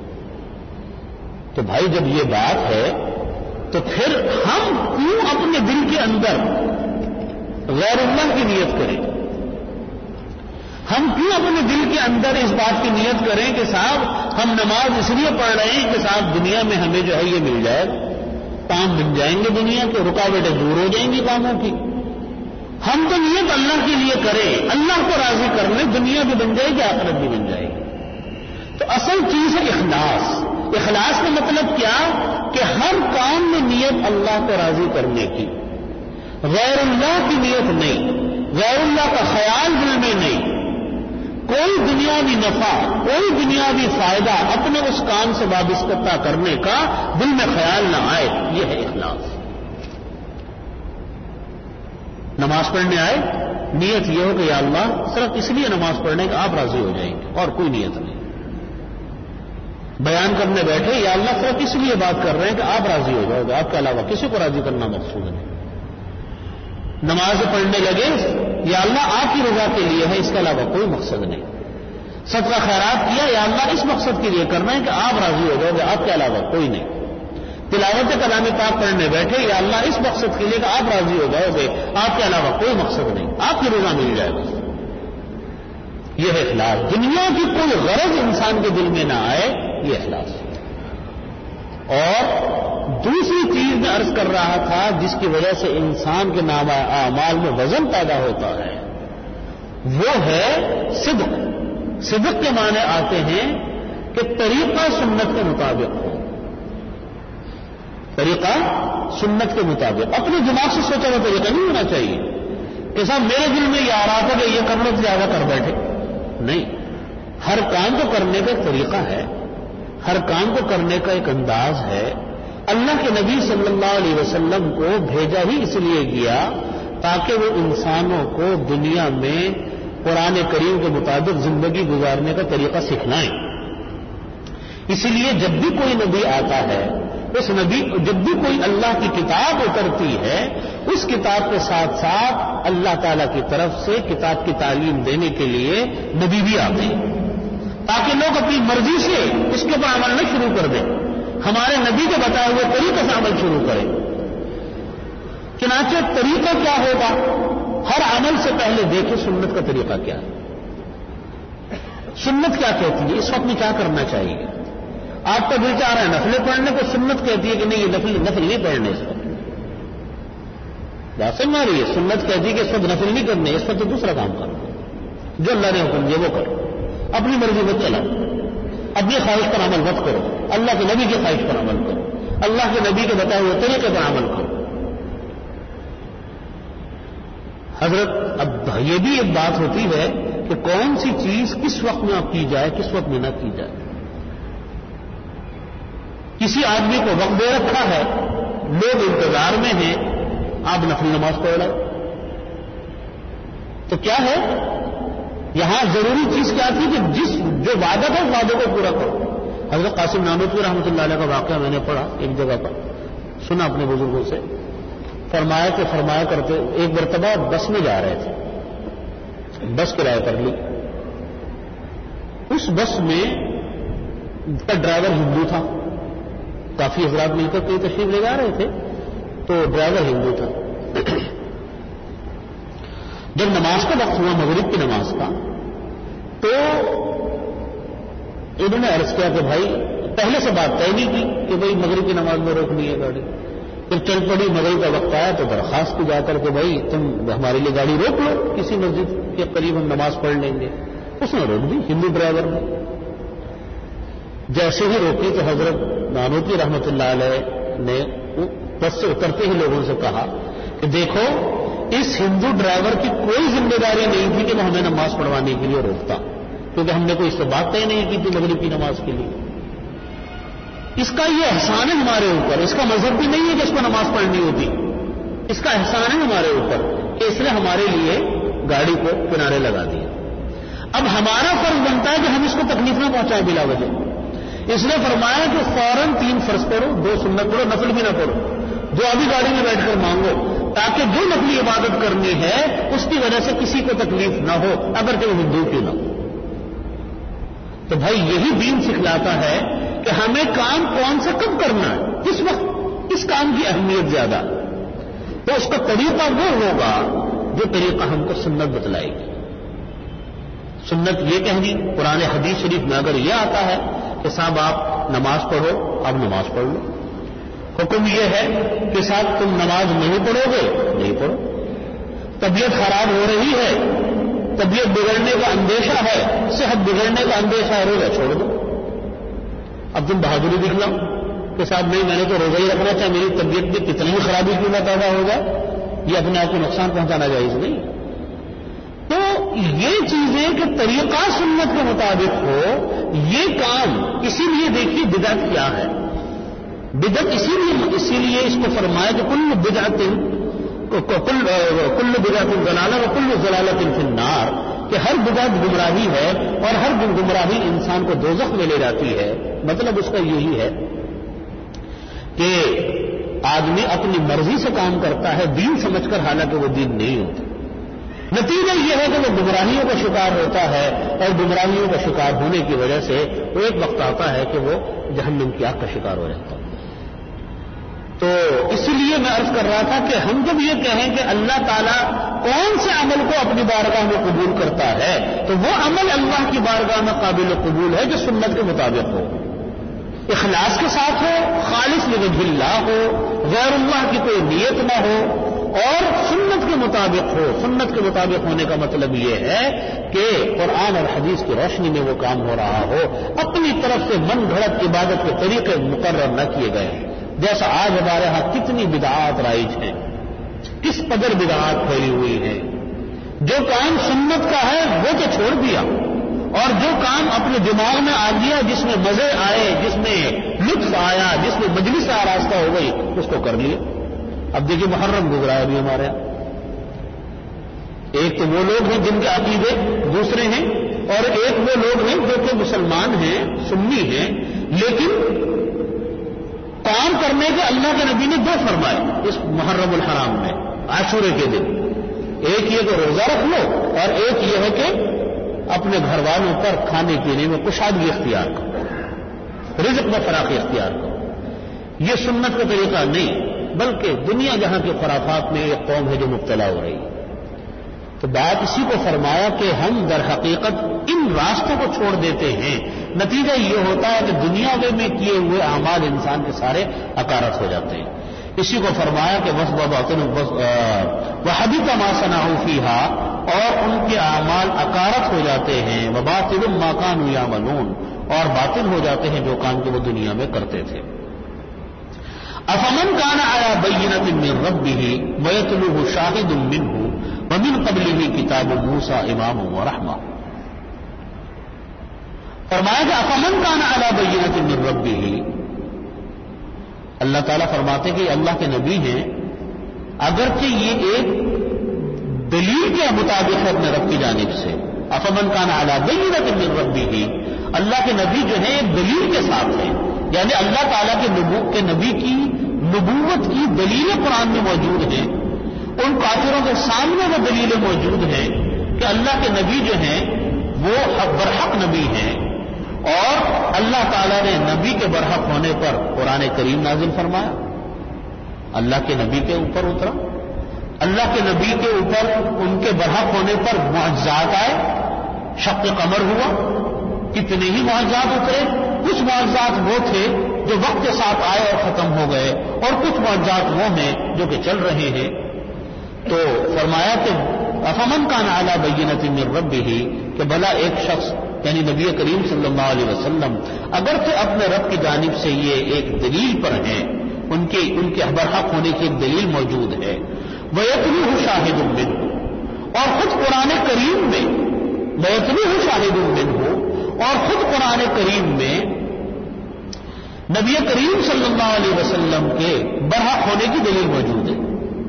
تو بھائی جب یہ بات ہے تو پھر ہم کیوں اپنے دل کے اندر غیر اللہ کی نیت کریں؟ ہم کیوں اپنے دل کے اندر اس بات کی نیت کریں کہ صاحب ہم نماز اس لیے پڑھ رہے ہیں کہ صاحب دنیا میں ہمیں جو ہے یہ مل جائے، کام بن جائیں گے، دنیا کے رکاوٹیں دور ہو جائیں گی کاموں کی. ہم تو نیت اللہ کے لیے کریں، اللہ کو راضی کرنے، دنیا بھی بن جائے گی، آخرت بھی بن جائے گی. تو اصل چیز ہے اخلاص. اخلاص کا مطلب کیا کہ ہر کام میں نیت اللہ کو راضی کرنے کی، غیر اللہ کی نیت نہیں، غیر اللہ کا خیال دل میں نہیں. کوئی دنیاوی نفع، کوئی دنیاوی فائدہ اپنے اس کام سے وابستہ کرنے کا دل میں خیال نہ آئے. یہ ہے اخلاص. نماز پڑھنے آئے، نیت یہ ہو کہ یا اللہ صرف اس لیے نماز پڑھنے کہ آپ راضی ہو جائیں گے، اور کوئی نیت نہیں. بیان کرنے بیٹھے، یا اللہ صرف اس لیے بات کر رہے ہیں کہ آپ راضی ہو جاؤ گے، آپ کے علاوہ کسی کو راضی کرنا مقصود نہیں. نماز پڑھنے لگے، یا اللہ آپ کی رضا کے لیے ہے، اس کے علاوہ کوئی مقصد نہیں. صدقہ خیرات کیا، یا اللہ اس مقصد کے لیے کرنا ہے کہ آپ راضی ہو جاؤ گے، آپ کے علاوہ کوئی نہیں. تلاوت کلام پاک پڑھنے بیٹھے، یا اللہ اس مقصد کے لیے کہ آپ راضی ہو جاؤ گے، آپ کے علاوہ کوئی مقصد نہیں، آپ کی رضا مل جائے گا. یہ ہے اخلاص. دنیا کی کوئی غرض انسان کے دل میں نہ آئے، یہ اخلاص. اور دوسری چیز میں عرض کر رہا تھا جس کی وجہ سے انسان کے نام اعمال میں وزن پیدا ہوتا ہے، وہ ہے صدق. صدق کے معنی آتے ہیں کہ طریقہ سنت کے مطابق ہو. طریقہ سنت کے مطابق، اپنے دماغ سے سوچا ہوا طریقہ نہیں ہونا چاہیے کہ صاحب میرے دل میں یہ آ رہا تھا کہ یہ کر لو زیادہ کر بیٹھے. نہیں، ہر کام کو کرنے کا ایک طریقہ ہے، ہر کام کو کرنے کا ایک انداز ہے. اللہ کے نبی صلی اللہ علیہ وسلم کو بھیجا ہی اس لیے گیا تاکہ وہ انسانوں کو دنیا میں قرآن کریم کے مطابق زندگی گزارنے کا طریقہ سکھلائیں. اسی لیے جب بھی کوئی نبی آتا ہے، اس نبی جب بھی کوئی اللہ کی کتاب اترتی ہے، اس کتاب کے ساتھ ساتھ اللہ تعالی کی طرف سے کتاب کی تعلیم دینے کے لیے نبی بھی آتے ہیں تاکہ لوگ اپنی مرضی سے اس کے اوپر عمل نہ شروع کر دیں، ہمارے نبی کے بتائے ہوئے طریقے سے عمل شروع کریں. چنانچہ طریقہ کیا ہوگا؟ ہر عمل سے پہلے دیکھیں سنت کا طریقہ کیا ہے، سنت کیا کہتی ہے، اس وقت میں کیا کرنا چاہیے. آپ کا دل چاہ رہا ہے نفلیں پڑھنے کو، سنت کہتی ہے کہ نہیں، یہ نفل نفل نہیں پڑھنے اس وقت. بات سمجھ رہی ہے؟ سنت کہتی ہے کہ اس وقت نفل نہیں کرنے، اس وقت تو دوسرا کام کرو، جو اللہ نے حکم دیا وہ کرو، اپنی مرضی مت چلاؤ، اپنی خواہش پر عمل مت کرو، اللہ کے نبی کی خواہش پر عمل کرو، اللہ کے نبی کے بتائے ہوئے طریقے پر عمل کرو. حضرت اب یہ بھی ایک بات ہوتی ہے کہ کون سی چیز کس وقت میں آپ کی جائے، کس وقت میں نہ کی جائے. کسی آدمی کو وقت دے رکھا ہے، لوگ انتظار میں ہیں، آپ نفل نماز پڑھ رہے، تو کیا ہے یہاں ضروری چیز کیا تھی کہ جس جو وعدہ تھا اس وعدے کو پورا کرو. حضرت قاسم نانوتوی رحمۃ اللہ علیہ کا واقعہ میں نے پڑھا ایک جگہ پر، سنا اپنے بزرگوں سے. فرمایا کہ فرمایا کرتے ایک مرتبہ بس میں جا رہے تھے، بس کرایہ پر لی. اس بس میں کا ڈرائیور ہندو تھا، کافی حضرات مل کر کوئی تشریف لے جا رہے تھے، تو ڈرائیور ہندو تھا. جب نماز کا وقت ہوا مغرب کی نماز کا، تو انہوں نے عرض کیا کہ بھائی، پہلے سے بات طے نہیں کی کہ بھائی مغرب کی نماز میں روکنی ہے گاڑی. پھر چل پڑی، مغرب کا وقت آیا تو درخواست کی جا کر کہ بھائی تم ہمارے لیے گاڑی روک لو، کسی مسجد کے قریب ہم نماز پڑھ لیں گے. اس نے روک دی، ہندو ڈرائیور نے. جیسے ہی روکی تو حضرت نانوتوی رحمۃ اللہ علیہ نے بس سے اترتے ہی لوگوں سے کہا کہ دیکھو، اس ہندو ڈرائیور کی کوئی ذمہ داری نہیں تھی کہ وہ ہمیں نماز پڑھوانے کے لیے روکتا، کیونکہ ہم نے کوئی اس سے بات طے نہیں کی تھی مغرب کی نماز کے لیے. اس کا یہ احسان ہے ہمارے اوپر، اس کا مذہب بھی نہیں ہے کہ اس کو نماز پڑھنی ہوتی، اس کا احسان ہے ہمارے اوپر کہ اس نے ہمارے لیے گاڑی کو کنارے لگا دیا. اب ہمارا فرض بنتا ہے کہ ہم اس کو تکلیف نہ پہنچائیں بلا وجہ. اس نے فرمایا کہ فوراً تین فرض پڑھو، دو سنت پڑھو، نفل بھی نہ پڑھو، جو ابھی گاڑی میں بیٹھ کر مانگو، تاکہ جو نفلی عبادت کرنی ہے اس کی وجہ سے کسی کو تکلیف نہ ہو، اگر کہ وہ ہندو کیوں نہ ہو. تو بھائی یہی دین سکھلاتا ہے کہ ہمیں کام کون سا کب کرنا ہے، کس وقت اس کام کی اہمیت زیادہ، تو اس کا طریقہ وہ ہوگا جو طریقہ ہم کو سنت بتلائے گی. سنت یہ کہنی، قرآن حدیث شریف میں اگر یہ آتا ہے کہ صاحب آپ نماز پڑھو، اب نماز پڑھ لو. حکم یہ ہے کہ صاحب تم نماز نہیں پڑھو گے، نہیں پڑھو. طبیعت خراب ہو رہی ہے، طبیعت بگڑنے کا اندیشہ ہے، صحت بگڑنے کا اندیشہ ہے، روزہ چھوڑ دو. اب تم بہادری دکھلاؤ کہ صاحب نہیں میں نے تو روزہ ہی رکھنا چاہے، میری طبیعت میں کتنی خرابی کیوں نہ پیدا ہو جائے، یہ اپنے آپ کو نقصان پہنچانا جائز نہیں. تو یہ چیزیں کہ طریقہ سنت کے مطابق ہو، یہ کام اسی لیے دیکھیے بدعت کیا ہے. بدعت اسی لیے اسی لیے اس کو فرمایا کہ کل بدعت کل بدعت ضلالہ و کل ضلالۃ فی النار، کہ ہر بدعت گمراہی ہے اور ہر گمراہی انسان کو دوزخ میں لے جاتی ہے. مطلب اس کا یہی ہے کہ آدمی اپنی مرضی سے کام کرتا ہے دین سمجھ کر، حالانکہ وہ دین نہیں ہوتا. نتیجہ یہ ہے کہ وہ گمراہیوں کا شکار ہوتا ہے، اور گمراہیوں کا شکار ہونے کی وجہ سے وہ ایک وقت آتا ہے کہ وہ جہنم کی آگ کا شکار ہو جاتا ہے. تو اسی لیے میں عرض کر رہا تھا کہ ہم جب یہ کہیں کہ اللہ تعالیٰ کون سے عمل کو اپنی بارگاہ میں قبول کرتا ہے، تو وہ عمل اللہ کی بارگاہ میں قابل قبول ہے جو سنت کے مطابق ہو، اخلاص کے ساتھ ہو، خالص لوجہ اللہ ہو، غیر اللہ کی کوئی نیت نہ ہو، اور سنت کے مطابق ہو. سنت کے مطابق ہونے کا مطلب یہ ہے کہ قرآن اور حدیث کی روشنی میں وہ کام ہو رہا ہو، اپنی طرف سے من گھڑت عبادت کے طریقے مقرر نہ کیے گئے ہیں. جیسا آج ہمارے ہاں کتنی بدعات رائج ہیں، کس قدر بدعات پھیلی ہوئی ہیں. جو کام سنت کا ہے وہ تو چھوڑ دیا، اور جو کام اپنے دماغ میں آ گیا، جس میں مزے آئے، جس میں لطف آیا، جس میں مجلس آراستہ ہو گئی، اس کو کر لیا. اب دیکھیے محرم گزرا ہے ابھی ہمارے یہاں. ایک تو وہ لوگ ہیں جن کے عقیدے دوسرے ہیں، اور ایک وہ لوگ ہیں جو کہ مسلمان ہیں، سنی ہیں، لیکن کام کرنے کے اللہ کے نبی نے دو فرمائے اس محرم الحرام میں، عاشورے کے دن. ایک یہ کہ روزہ رکھ لو، اور ایک یہ ہے کہ اپنے گھر والوں پر کھانے پینے میں کشادگی اختیار کرو، رزق میں فراخی اختیار کرو. یہ سنت کا طریقہ نہیں، بلکہ دنیا جہاں کے خرافات میں ایک قوم ہے جو مبتلا ہو رہی ہے. تو بات اسی کو فرمایا کہ ہم در حقیقت ان راستوں کو چھوڑ دیتے ہیں. نتیجہ یہ ہوتا ہے کہ دنیا میں کیے ہوئے اعمال انسان کے سارے اکارت ہو جاتے ہیں. اسی کو فرمایا کہ بس باطن وحبط ما صنعوا فیہا، اور ان کے اعمال اکارت ہو جاتے ہیں. وباطل ما کانوا یعملون، اور باطل ہو جاتے ہیں جو کام کے وہ دنیا میں کرتے تھے. افمن کان علی بینۃ من ربہ ویتلوہ شاہد منہ ومن قبلہ کتاب موسیٰ اماما ورحمہ. فرمایا کہ افمن کان علی بینۃ من ربہ، اللہ تعالیٰ فرماتے کہ اللہ کے نبی ہیں، اگرچہ یہ ایک دلیل کے مطابق ہے اپنے رب کی جانب سے. افمن کان علی بینۃ من ربہ، اللہ کے نبی جو ہیں ایک دلیل کے ساتھ ہیں، یعنی اللہ تعالیٰ کے نبوت کے نبی کی نبوت کی دلیلیں قرآن میں موجود ہیں. ان کافروں کے سامنے وہ دلیلیں موجود ہیں کہ اللہ کے نبی جو ہیں وہ حق برحق نبی ہیں، اور اللہ تعالیٰ نے نبی کے برحق ہونے پر قرآن کریم نازل فرمایا، اللہ کے نبی کے اوپر اترا. اللہ کے نبی کے اوپر ان کے برحق ہونے پر معجزات آئے، شق قمر ہوا، کتنے ہی معجزات اترے. کچھ معجزات وہ تھے جو وقت کے ساتھ آئے اور ختم ہو گئے، اور کچھ معجزات وہ ہیں جو کہ چل رہے ہیں. تو فرمایا کہ افمن کان علی بینۃ من ربہ، کہ بھلا ایک شخص یعنی نبی کریم صلی اللہ علیہ وسلم اگرچہ اپنے رب کی جانب سے یہ ایک دلیل پر ہیں، ان کے ان کے برحق ہونے کی ایک دلیل موجود ہے. ویتلوہ شاہد منہ، اور خود قرآن کریم میں ویتلوہ شاہد منہ، اور خود قرآن کریم میں نبی کریم صلی اللہ علیہ وسلم کے برحق ہونے کی دلیل موجود ہے.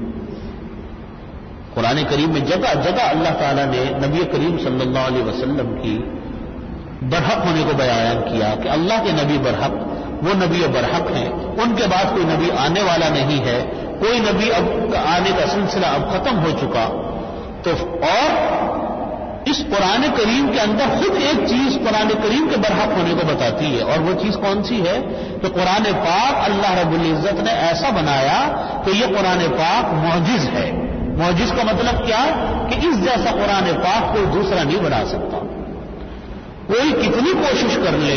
قرآن کریم میں جگہ جگہ اللہ تعالیٰ نے نبی کریم صلی اللہ علیہ وسلم کی برحق ہونے کو بیان کیا کہ اللہ کے نبی برحق، وہ نبی برحق ہیں، ان کے بعد کوئی نبی آنے والا نہیں ہے، کوئی نبی اب آنے کا سلسلہ اب ختم ہو چکا. تو اور اس قرآن کریم کے اندر خود ایک چیز قرآن کریم کے برحق ہونے کو بتاتی ہے، اور وہ چیز کون سی ہے کہ قرآن پاک اللہ رب العزت نے ایسا بنایا کہ یہ قرآن پاک معجز ہے. معجز کا مطلب کیا کہ اس جیسا قرآن پاک کوئی دوسرا نہیں بنا سکتا. کوئی کتنی کوشش کر لے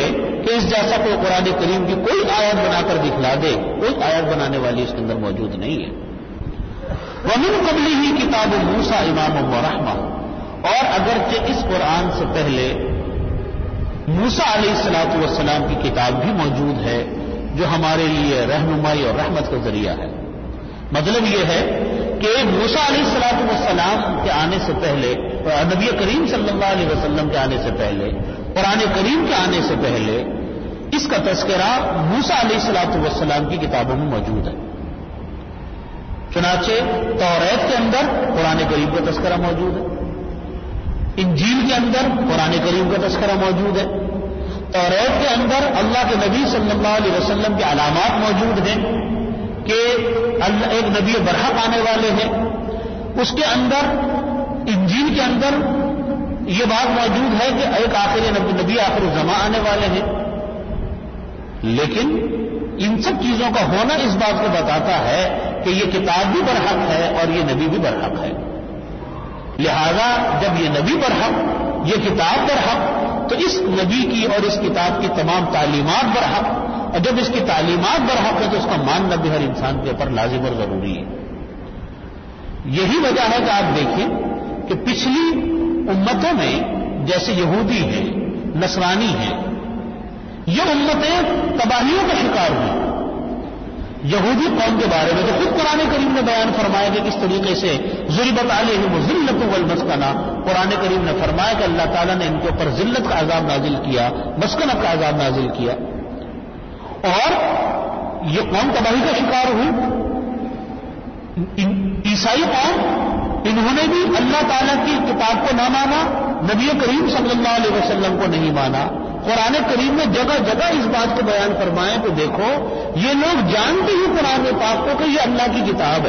کہ اس جیسا کوئی قرآن کریم کی کوئی آیت بنا کر دکھلا دے، کوئی آیت بنانے والی اس کے اندر موجود نہیں ہے۔ وَمِن قَبْلِهِ کتاب موسیٰ امام و رحمہ، اور اگرچہ اس قرآن سے پہلے موسیٰ علیہ الصلوۃ والسلام کی کتاب بھی موجود ہے جو ہمارے لیے رہنمائی اور رحمت کا ذریعہ ہے۔ مطلب یہ ہے کہ موسیٰ علیہ الصلوۃ والسلام کے آنے سے پہلے، نبی کریم صلی اللہ علیہ وسلم کے آنے سے پہلے، قرآن کریم کے آنے سے پہلے اس کا تذکرہ موسیٰ علیہ الصلوۃ والسلام کی کتابوں میں موجود ہے۔ چنانچہ توریت کے اندر قرآن کریم کا تذکرہ موجود ہے، انجیل کے اندر قرآن کریم کا تذکرہ موجود ہے، توریت کے اندر اللہ کے نبی صلی اللہ علیہ وسلم کے علامات موجود ہیں کہ ایک نبی برحق آنے والے ہیں، اس کے اندر انجیل کے اندر یہ بات موجود ہے کہ ایک آخری نبی آخر الزمان آنے والے ہیں۔ لیکن ان سب چیزوں کا ہونا اس بات کو بتاتا ہے کہ یہ کتاب بھی برحق ہے اور یہ نبی بھی برحق ہے۔ لہذا جب یہ نبی برحق، یہ کتاب برحق، تو اس نبی کی اور اس کتاب کی تمام تعلیمات برحق، اور جب اس کی تعلیمات برحق ہے تو اس کا ماننا بھی ہر انسان کے اوپر لازم اور ضروری ہے۔ یہی وجہ ہے کہ آپ دیکھیں کہ پچھلی امتوں میں جیسے یہودی ہیں، نصرانی ہیں، یہ امتیں تباہیوں کا شکار ہوئی۔ یہودی قوم کے بارے میں تو خود قرآن کریم نے بیان فرمایا کہ کس طریقے سے ضربت علیہم الذلۃ والمسکنہ، قرآن کریم نے فرمایا کہ اللہ تعالیٰ نے ان کے اوپر ذلت کا عذاب نازل کیا، مسکنت کا عذاب نازل کیا، اور یہ قوم تباہی کا شکار ہوئی۔ عیسائی قوم، انہوں نے بھی اللہ تعالیٰ کی کتاب کو نہ مانا، نبی کریم صلی اللہ علیہ وسلم کو نہیں مانا۔ قرآن کریم نے جگہ جگہ اس بات کو بیان فرمایا کہ دیکھو یہ لوگ جانتے ہی قرآن پاک کو کہ یہ اللہ کی کتاب ہے،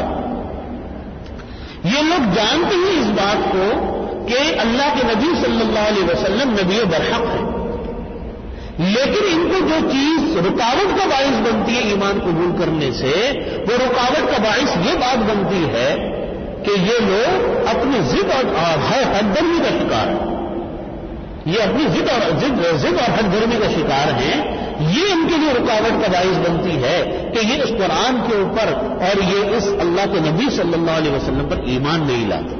یہ لوگ جانتے ہی اس بات کو کہ اللہ کے نبی صلی اللہ علیہ وسلم نبی برحق ہے، لیکن ان کو جو چیز رکاوٹ کا باعث بنتی ہے ایمان قبول کرنے سے، وہ رکاوٹ کا باعث یہ بات بنتی ہے کہ یہ لوگ اپنی ضد اور حد درمی کا شکار ہیں، یہ اپنی ضد اور ضد اور حد درمی کا شکار ہیں۔ یہ ان کے لیے رکاوٹ کا باعث بنتی ہے کہ یہ اس قرآن کے اوپر اور یہ اس اللہ کے نبی صلی اللہ علیہ وسلم پر ایمان نہیں لاتے۔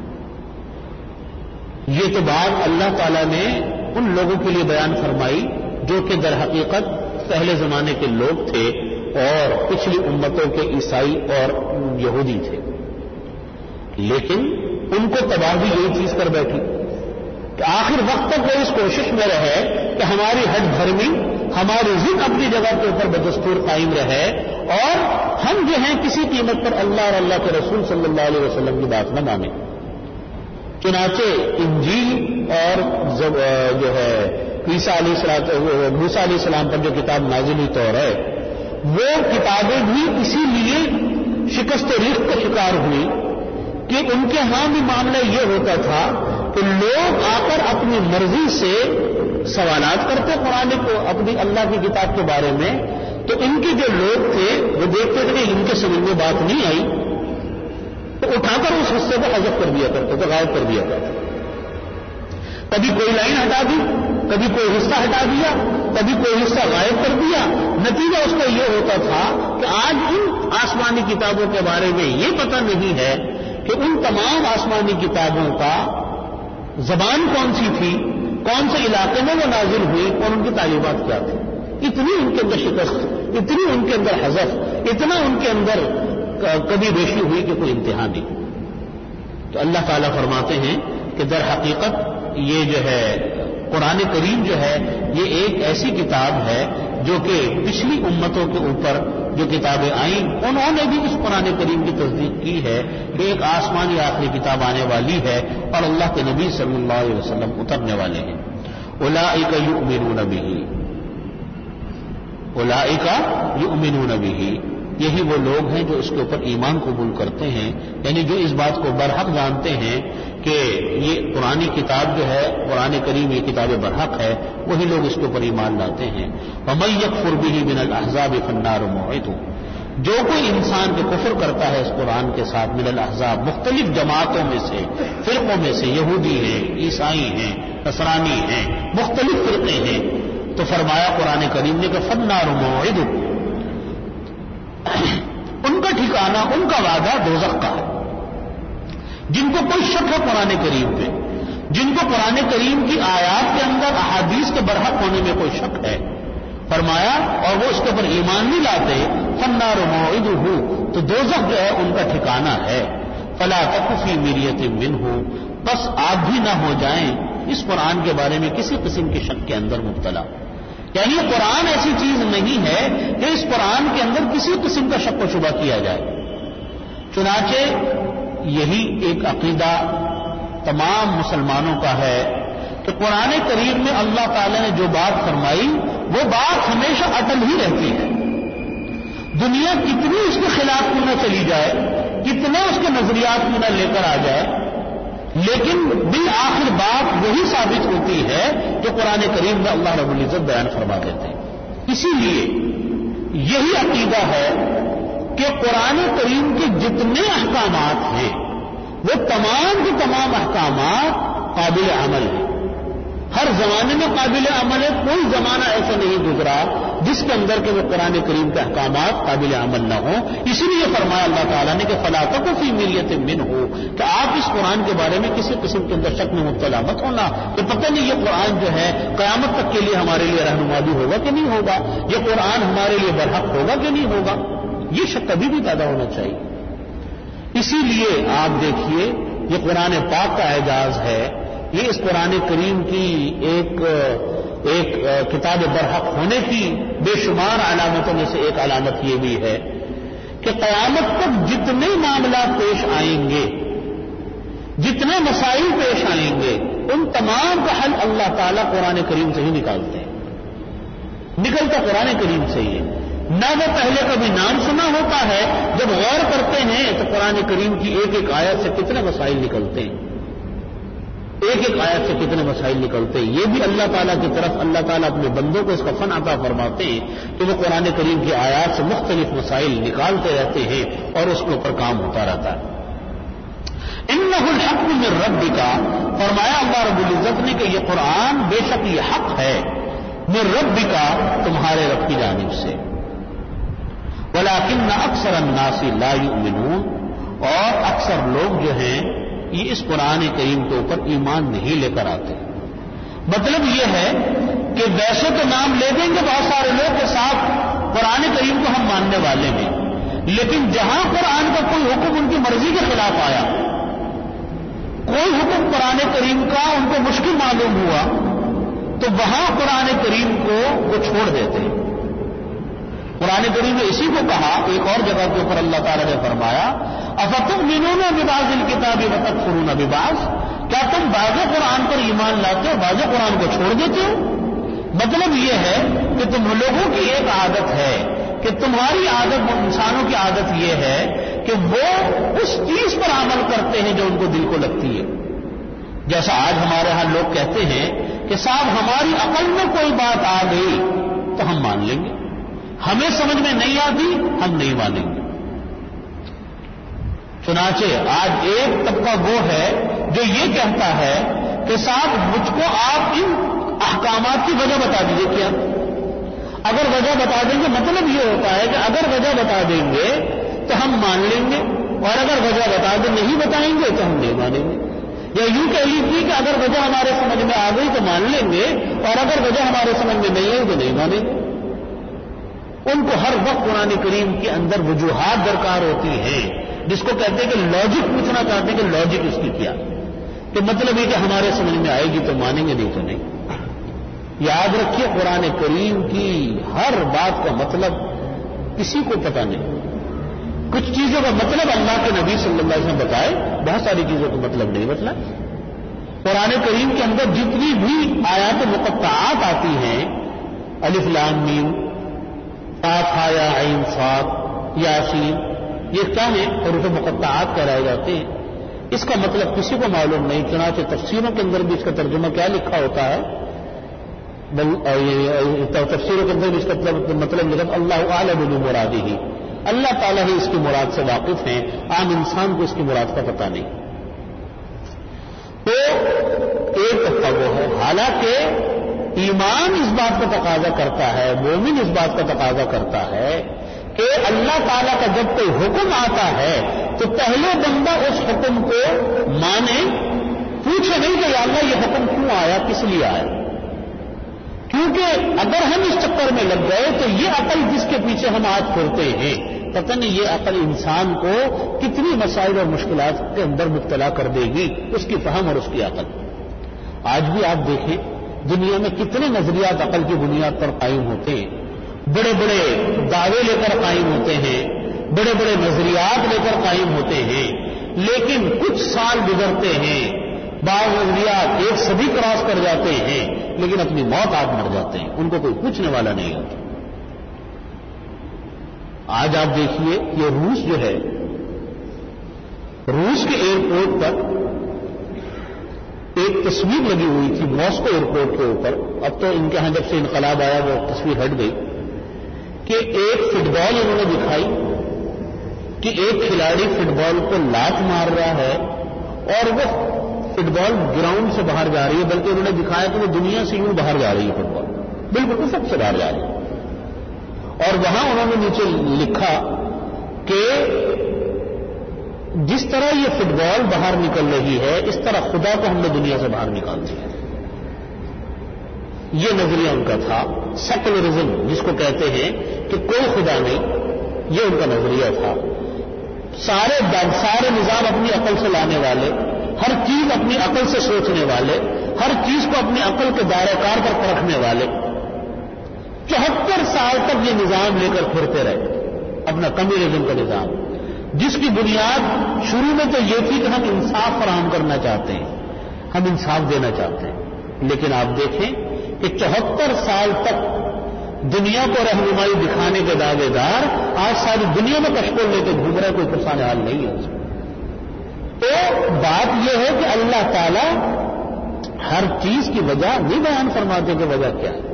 یہ تو بات اللہ تعالیٰ نے ان لوگوں کے لیے بیان فرمائی جو کہ در حقیقت پہلے زمانے کے لوگ تھے اور پچھلی امتوں کے عیسائی اور یہودی تھے، لیکن ان کو تباہی یہی چیز کر بیٹھی کہ آخر وقت تک وہ اس کوشش میں رہے کہ ہماری ہٹ دھرمی، ہماری ضد اپنی جگہ کے اوپر بدستور قائم رہے، اور ہم جو ہیں کسی قیمت پر اللہ اور اللہ کے رسول صلی اللہ علیہ وسلم کی بات نہ مانیں۔ چنانچہ انجیل اور جو ہے عیسیٰ علیہ السلام، موسیٰ علیہ السلام پر جو کتاب نازل ہوئی توریت، وہ کتابیں بھی اسی لیے شکست ریخت کا شکار ہوئی کہ ان کے ہاں بھی معاملہ یہ ہوتا تھا کہ لوگ آ کر اپنی مرضی سے سوالات کرتے قرآن کو، اپنی اللہ کی کتاب کے بارے میں، تو ان کے جو لوگ تھے وہ دیکھتے تھے کہ ان کے سمجھ میں بات نہیں آئی تو اٹھا کر اس حصے کو حذف کر دیا کرتے تھے، غائب کر دیا کرتے۔ کبھی کوئی لائن ہٹا دی، کبھی کوئی حصہ ہٹا دیا، کبھی کوئی حصہ غائب کر دیا۔ نتیجہ اس کا یہ ہوتا تھا کہ آج ان آسمانی کتابوں کے بارے میں یہ پتہ نہیں ہے کہ ان تمام آسمانی کتابوں کا زبان کون سی تھی، کون سے علاقے میں وہ نازل ہوئی اور ان کی تعلیمات کیا تھی۔ اتنی ان کے اندر شکست، اتنی ان کے اندر حذف، اتنا ان کے اندر کبھی بیشی ہوئی کہ کوئی انتہا نہیں۔ تو اللہ تعالیٰ فرماتے ہیں کہ در حقیقت یہ جو ہے قرآن کریم جو ہے یہ ایک ایسی کتاب ہے جو کہ پچھلی امتوں کے اوپر جو کتابیں آئیں انہوں نے بھی اس قرآن کریم کی تصدیق کی ہے کہ ایک آسمانی آخری کتاب آنے والی ہے اور اللہ کے نبی صلی اللہ علیہ وسلم اترنے والے ہیں۔ اولئک یؤمنون بہ، اولئک یؤمنون بہ، یہی وہ لوگ ہیں جو اس کے اوپر ایمان قبول کرتے ہیں، یعنی جو اس بات کو برحق جانتے ہیں کہ یہ قرآن کتاب جو ہے قرآن کریم یہ کتاب برحق ہے، وہی لوگ اس کے اوپر ایمان لاتے ہیں۔ وَمَن يَكْفُرْ بِهِ مِنَ الْأَحْزَابِ فَالنَّارُ مَوْعِدُهُ، جو کوئی انسان کے کفر کرتا ہے اس قرآن کے ساتھ، من الاحزاب مختلف جماعتوں میں سے، فرقوں میں سے، یہودی ہیں، عیسائی ہیں، نصرانی ہیں، مختلف فرقے ہیں، تو فرمایا قرآن کریم نے کہ فالنار موعدہ، ان کا ٹھکانہ، ان کا وعدہ دوزخ کا ہے۔ جن کو کوئی شک ہے قرآن کریم پہ، جن کو قرآن کریم کی آیات کے اندر احادیث کے برحق ہونے میں کوئی شک ہے، فرمایا اور وہ اس کے اوپر ایمان نہیں لاتے، فالنار موعدہ، تو دوزخ جو ہے ان کا ٹھکانہ ہے۔ فلا تک فی مریۃ منہ، بس آپ بھی نہ ہو جائیں اس قرآن کے بارے میں کسی قسم کے شک کے اندر مبتلا۔ یعنی قرآن ایسی چیز نہیں ہے کہ اس قرآن کے اندر کسی قسم کا شک و شبہ کیا جائے۔ چنانچہ یہی ایک عقیدہ تمام مسلمانوں کا ہے کہ قرآن کریم میں اللہ تعالی نے جو بات فرمائی وہ بات ہمیشہ اٹل ہی رہتی ہے۔ دنیا کتنی اس کے خلاف کیوں نہ چلی جائے، کتنے اس کے نظریات کیوں نہ لے کر آ جائے، لیکن بالآخر بات وہی ثابت ہوتی ہے جو قرآن کریم میں اللہ رب العزت بیان فرما دیتے ہیں۔ اسی لیے یہی عقیدہ ہے کہ قرآن کریم کے جتنے احکامات ہیں وہ تمام کے تمام احکامات قابل عمل ہیں، ہر زمانے میں قابل عمل ہے۔ کوئی زمانہ ایسا نہیں گزرا جس کے اندر کہ وہ قرآن کریم کے احکامات قابل عمل نہ ہوں۔ اسی لیے فرمایا اللہ تعالیٰ نے کہ فلا تک فی مریۃ منہ، کہ آپ اس قرآن کے بارے میں کسی قسم کے اندر شک میں مبتلا مت ہونا کہ پتہ نہیں یہ قرآن جو ہے قیامت تک کے لیے ہمارے لیے رہنما بھی ہوگا کہ نہیں ہوگا، یہ قرآن ہمارے لیے برحق ہوگا کہ نہیں ہوگا، یہ شک کبھی بھی پیدا ہونا چاہیے۔ اسی لیے آپ دیکھیے یہ قرآن پاک کا اعجاز ہے، یہ اس قرآن کریم کی ایک ایک کتاب برحق ہونے کی بے شمار علامتوں میں سے ایک علامت یہ بھی ہے کہ قیامت تک جتنے معاملات پیش آئیں گے، جتنے مسائل پیش آئیں گے، ان تمام کا حل اللہ تعالیٰ قرآن کریم سے ہی نکالتے ہیں، نکلتا قرآن کریم سے ہی ہے۔ نہ وہ پہلے کبھی نام سنا ہوتا ہے، جب غور کرتے ہیں تو قرآن کریم کی ایک ایک آیت سے کتنے مسائل نکلتے ہیں، ایک ایک آیت سے کتنے مسائل نکلتے ہیں۔ یہ بھی اللہ تعالیٰ کی طرف اللہ تعالیٰ اپنے بندوں کو اس کا فن عطا فرماتے ہیں کہ وہ قرآن کریم کی آیات سے مختلف مسائل نکالتے رہتے ہیں اور اس کے اوپر کام ہوتا رہتا ہے۔ انہ الحق من ربک، فرمایا اللہ رب العزت نے کہ یہ قرآن بے شک یہ حق ہے، من ربک، تمہارے رب کی جانب سے، ولکن اکثر الناس لا یؤمنون، اور اکثر لوگ جو ہیں یہ اس قرآن کریم کے اوپر ایمان نہیں لے کر آتے۔ مطلب یہ ہے کہ ویسے تو نام لے دیں گے بہت سارے لوگ کے ساتھ قرآن کریم کو ہم ماننے والے ہیں، لیکن جہاں قرآن کا کوئی حکم ان کی مرضی کے خلاف آیا، کوئی حکم قرآن کریم کا ان کو مشکل معلوم ہوا، تو وہاں قرآن کریم کو وہ چھوڑ دیتے ہیں۔ قرآن کریم نے اسی کو کہا ایک اور جگہ کے اوپر اللہ تعالیٰ نے فرمایا افتؤمنون ببعض الکتاب وتکفرون ببعض، کیا تم بعض قرآن پر ایمان لاتے ہو بعض قرآن کو چھوڑ دیتے ہو؟ مطلب یہ ہے کہ تم لوگوں کی ایک عادت ہے کہ تمہاری عادت، انسانوں کی عادت یہ ہے کہ وہ اس چیز پر عمل کرتے ہیں جو ان کو دل کو لگتی ہے۔ جیسا آج ہمارے ہاں لوگ کہتے ہیں کہ صاحب ہماری عقل میں کوئی بات آ گئی تو ہم مان لیں گے، ہمیں سمجھ میں نہیں آتی ہم نہیں مانیں گے۔ چنانچہ آج ایک طبقہ وہ ہے جو یہ کہتا ہے کہ صاحب مجھ کو آپ ان احکامات کی وجہ بتا دیجیے، کیا اگر وجہ بتا دیں گے مطلب یہ ہوتا ہے کہ اگر وجہ بتا دیں گے تو ہم مان لیں گے، اور اگر وجہ بتا دیں نہیں بتائیں گے تو ہم نہیں مانیں گے، یا یوں کہہ لیجیے کہ اگر وجہ ہمارے سمجھ میں آ گئی تو مان لیں گے، اور اگر وجہ ہمارے سمجھ میں نہیں آئی تو نہیں مانیں گے۔ ان کو ہر وقت قرآن کریم کے اندر وجوہات درکار ہوتی ہیں، جس کو کہتے ہیں کہ لاجک پوچھنا چاہتے ہیں کہ لاجک اس کی کیا، کہ مطلب یہ کہ ہمارے سمجھ میں آئے گی تو مانیں گے، نہیں تو نہیں۔ یاد رکھیے قرآن کریم کی ہر بات کا مطلب کسی کو پتہ نہیں، کچھ چیزوں کا مطلب اللہ کے نبی صلی اللہ علیہ وسلم بتائے، بہت ساری چیزوں کا مطلب نہیں بتلا۔ قرآن کریم کے اندر جتنی بھی آیات مقطعات آتی ہیں، الف لام میم، قاف ہا یا عین صاد یاسین، یہ کیا ہیں حروف مقطعات کہلائے جاتے ہیں، اس کا مطلب کسی کو معلوم نہیں۔ چنانچہ تفسیروں کے اندر بھی اس کا ترجمہ کیا لکھا ہوتا ہے، تفسیروں کے اندر بھی اس کا مطلب لکھا اللہ اعلم بمرادہ، اللہ تعالیٰ ہی اس کی مراد سے واقف ہیں، عام انسان کو اس کی مراد کا پتہ نہیں۔ تو ایک طبقہ وہ ہے، حالانکہ ایمان اس بات کا تقاضا کرتا ہے، مومن اس بات کا تقاضا کرتا ہے کہ اللہ تعالیٰ کا جب کوئی حکم آتا ہے تو پہلے بندہ اس حکم کو مانے، پوچھے نہیں کہ یا اللہ یہ حکم کیوں آیا، کس لیے آیا. کیونکہ اگر ہم اس چکر میں لگ گئے تو یہ عقل جس کے پیچھے ہم آج پھرتے ہیں، پتہ نہیں یہ عقل انسان کو کتنی مسائل اور مشکلات کے اندر مبتلا کر دے گی، اس کی فہم اور اس کی عقل. آج بھی آپ دیکھیں دنیا میں کتنے نظریات عقل کی بنیاد پر قائم ہوتے ہیں، بڑے بڑے دعوے لے کر قائم ہوتے ہیں، بڑے بڑے نظریات لے کر قائم ہوتے ہیں، لیکن کچھ سال گزرتے ہیں، بعض نظریات ایک صدی کراس کر جاتے ہیں، لیکن اپنی موت آپ مر جاتے ہیں، ان کو کوئی پوچھنے والا نہیں ہوتا. آج آپ دیکھیے یہ روس جو ہے، روس کے ایئرپورٹ پر ایک تصویر لگی ہوئی تھی ماسکو ایئرپورٹ کے اوپر. اب تو ان کے ہاں جب سے انقلاب آیا وہ تصویر ہٹ گئی، کہ ایک فٹ بال انہوں نے دکھائی کہ ایک کھلاڑی فٹ بال کو لات مار رہا ہے اور وہ فٹ بال گراؤنڈ سے باہر جا رہی ہے، بلکہ انہوں نے دکھایا کہ وہ دنیا سے یوں باہر جا رہی ہے، فٹ بال بالکل سب سے باہر جا رہی ہے. اور وہاں انہوں نے نیچے لکھا کہ جس طرح یہ فٹ بال باہر نکل رہی ہے اس طرح خدا کو ہم نے دنیا سے باہر نکال دیا. یہ نظریہ ان کا تھا، سیکولرزم جس کو کہتے ہیں کہ کوئی خدا نہیں، یہ ان کا نظریہ تھا. سارے سارے نظام اپنی عقل سے لانے والے، ہر چیز اپنی عقل سے سوچنے والے، ہر چیز کو اپنی عقل کے دائرہ کار پر پرکھنے والے. چوہتر سال تک یہ نظام لے کر پھرتے رہے، اپنا کمیونزم کا نظام، جس کی بنیاد شروع میں تو یہ تھی کہ ہم انصاف فراہم کرنا چاہتے ہیں، ہم انصاف دینا چاہتے ہیں. لیکن آپ دیکھیں کہ چوہتر سال تک دنیا کو رہنمائی دکھانے کے دعوے دار آج ساری دنیا میں کشکول لے کے گھوم رہے، کوئی پریشان حال نہیں ہے اس میں. تو بات یہ ہے کہ اللہ تعالی ہر چیز کی وجہ نہیں بیان فرماتے کہ وجہ کیا ہے.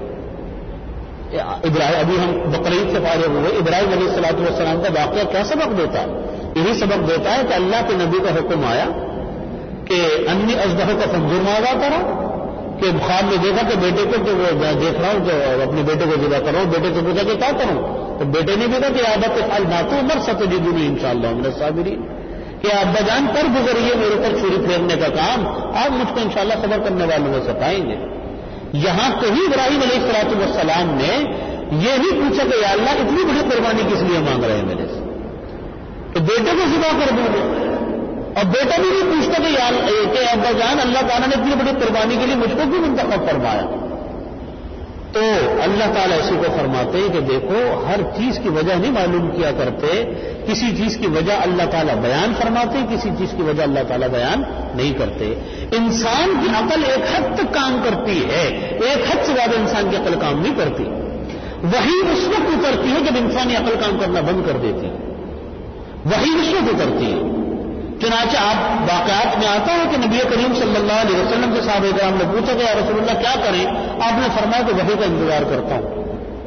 ابراہیم ابھی ہم بقرعید سے فارغ ہوئے، ابراہیم علیہ الصلوۃ والسلام کا واقعہ کیا سبق دیتا ہے؟ یہی سبق دیتا ہے کہ اللہ کے نبی کا حکم آیا کہ انی اذبح کا فانظر ماذا ترى، کہ خواب میں دیکھا کہ بیٹے کو کہ وہ دیکھ رہا ہوں کہ اپنے بیٹے کو ذبح کرو. بیٹے سے پوچھا کہ کیا کروں؟ تو بیٹے نے بھی کہا کہ عادت فعل باتوں مر ستجدونی انشاءاللہ من الصابرین، کہ ابا جان پر گزریے میرے اوپر چھری پھیرنے کا کام، آپ مجھ کو انشاءاللہ صبر کرنے والوں میں سے پائیں گے. یہاں کہیں ابراہیم علیہ الصلوۃ والسلام نے یہ نہیں پوچھا کہ یا اللہ اتنی بڑی قربانی کس لیے مانگ رہے ہیں میرے سے، کہ بیٹے کو ذبح کر دوں گے. اور بیٹا بھی نہیں پوچھتا کہ یا کہ ابا جان اللہ تعالیٰ نے اتنی بڑی قربانی کے لیے مجھ کو کیوں منتخب فرمایا. تو اللہ تعالیٰ اسی کو فرماتے ہیں کہ دیکھو ہر چیز کی وجہ نہیں معلوم کیا کرتے، کسی چیز کی وجہ اللہ تعالیٰ بیان فرماتے، کسی چیز کی وجہ اللہ تعالیٰ بیان نہیں کرتے. انسان کی عقل ایک حد تک کام کرتی ہے، ایک حد سے زیادہ انسان کی عقل کام نہیں کرتی. وہی اس وقت اترتی ہے جب انسانی عقل کام کرنا بند کر دیتی ہے، وہی اس وقت اترتی ہے. چنانچہ آپ واقعات میں آتا ہے کہ نبی کریم صلی اللہ علیہ وسلم سے صحابہ کرام نے پوچھا کہ یا رسول اللہ کیا کریں؟ آپ نے فرمایا کہ وحی کا انتظار کرتا ہوں.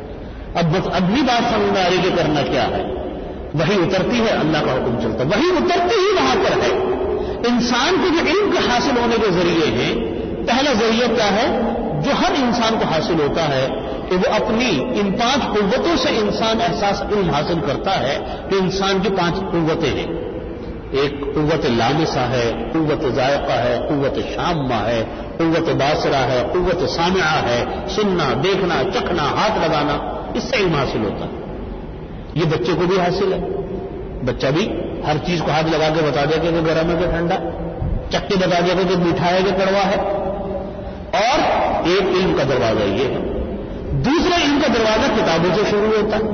اب بس اگلی بات سمجھ میں آ رہی کہ کرنا کیا ہے. وحی اترتی ہے، اللہ کا حکم چلتا ہے. وحی اترتی ہی وہاں پر ہے. انسان کو جو علم کے حاصل ہونے کے ذریعے ہیں، پہلا ذریعہ کیا ہے جو ہر انسان کو حاصل ہوتا ہے کہ وہ اپنی ان پانچ قوتوں سے انسان احساس علم حاصل کرتا ہے کہ انسان کی پانچ قوتیں ہیں. ایک قوت لامسہ ہے، قوت ذائقہ ہے، قوت شامہ ہے، قوت باصرہ ہے، قوت سامعہ ہے، سننا، دیکھنا، چکھنا، ہاتھ لگانا، اس سے علم حاصل ہوتا ہے. یہ بچے کو بھی حاصل ہے. بچہ بھی ہر چیز کو ہاتھ لگا کے بتا دے کہ گرم ہے کہ ٹھنڈا، چکھ کے بتا دے کہ میٹھا ہے کہ کڑوا ہے. اور ایک علم کا دروازہ یہ ہے. دوسرے علم کا دروازہ کتابوں سے شروع ہوتا ہے.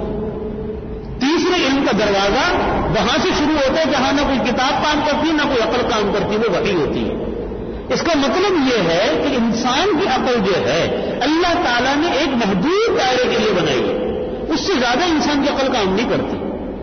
تیسرے علم کا دروازہ وہاں سے شروع ہوتا ہے جہاں نہ کوئی کتاب کام کرتی نہ کوئی عقل کام کرتی، وہ وحی ہوتی ہے. اس کا مطلب یہ ہے کہ انسان کی عقل جو ہے اللہ تعالیٰ نے ایک محدود دائرے کے لیے بنائی ہے، اس سے زیادہ انسان کی عقل کام نہیں کرتی.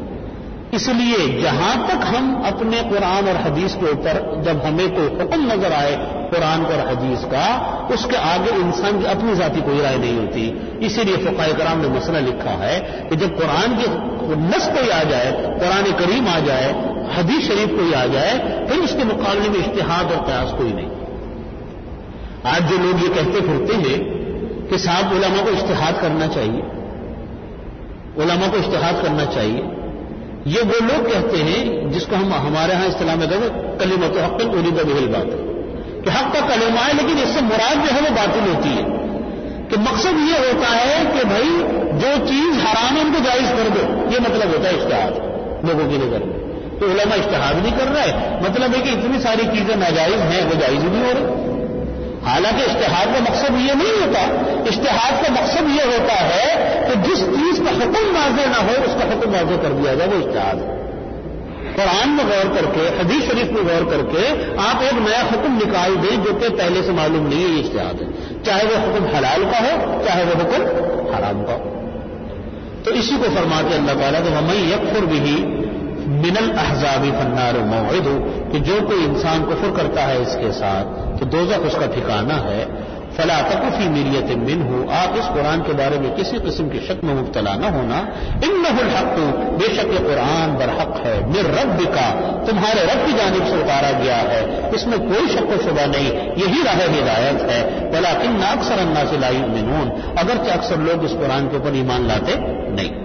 اس لیے جہاں تک ہم اپنے قرآن اور حدیث کے اوپر جب ہمیں کوئی حکم نظر آئے قرآن اور حدیث کا، اس کے آگے انسان کی اپنی ذاتی کوئی رائے نہیں ہوتی. اسی لیے فقہاء کرام نے مسئلہ لکھا ہے کہ جب قرآن کی نص کوئی آ جائے، قرآن کریم آ جائے، حدیث شریف کوئی آ جائے، پھر اس کے مقابلے میں اجتہاد اور قیاس کوئی نہیں. آج جو لوگ یہ کہتے پھرتے ہیں کہ صاحب علماء کو اجتہاد کرنا چاہیے، علماء کو اجتہاد کرنا چاہیے. یہ وہ لوگ کہتے ہیں جس کو ہم ہمارے ہاں اصطلاح میں کہتے ہیں کلمۃ حق ارید بہ الباطل، کہ حق کا کلمہ ہے لیکن اس سے مراد جو ہے وہ باطل ہوتی ہے. کہ مقصد یہ ہوتا ہے کہ بھائی جو چیز حرام ہے ان کو جائز کر دو، یہ مطلب ہوتا ہے اجتہاد لوگوں کی نظر میں. تو علماء اجتہاد نہیں کر رہے، مطلب ہے کہ اتنی ساری چیزیں ناجائز ہیں وہ جائز نہیں ہو رہی. حالانکہ اجتہاد کا مقصد یہ نہیں ہوتا. اجتہاد کا مقصد یہ ہوتا ہے کہ جس چیز کا حکم واضح نہ ہو اس کا حکم واضح کر دیا جائے، وہ اجتہاد ہے. قرآن میں غور کر کے، حدیث شریف میں غور کر کے آپ ایک نیا حکم نکال دیں جو کہ پہلے سے معلوم نہیں ہے، یہ اجتہاد ہے. چاہے وہ حکم حلال کا ہو چاہے وہ حکم حرام کا ہو. تو اسی کو فرماتے اللہ تعالیٰ کہ وَمَن يَكْفُرْ بِهِ من الاحزاب فالنار موعده، کہ جو کوئی انسان کفر کرتا ہے اس کے ساتھ تو دوزخ اس کا ٹھکانہ ہے. فلا تک فی مریۃ منہ، آپ اس قرآن کے بارے میں کسی قسم کی شک میں مبتلا نہ ہونا. انہ الحق، بے شک یہ قرآن برحق ہے. من ربک، تمہارے رب کی جانب سے اتارا گیا ہے، اس میں کوئی شک و شبہ نہیں، یہی راہ ہدایت ہے. ولکن اکثر الناس لا یؤمنون، اگرچہ اکثر لوگ اس قرآن کے اوپر ایمان لاتے نہیں.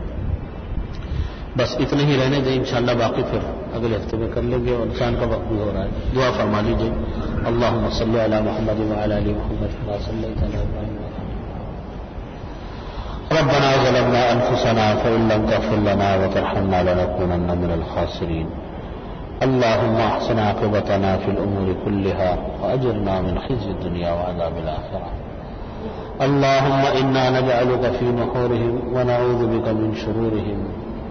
بس اتنے ہی رہنے دیں، انشاءاللہ باقی پھر اگلے ہفتے میں کر لیں گے، اور انسان کا وقت بھی ہو رہا ہے. دعا فرما لیجیے. اللہم صلی علی محمد وعلی آل محمد کما صلیت علی ابراہیم. ربنا ظلمنا انفسنا فإن لم تغفر لنا وترحمنا لنكونن من الخاسرين. اللهم احسن عاقبتنا في الأمور كلها وأجرنا من خزي الدنيا وعذاب الآخرة. اللهم إنا نجعلك في نحورهم ونعوذ بك من شرورهم.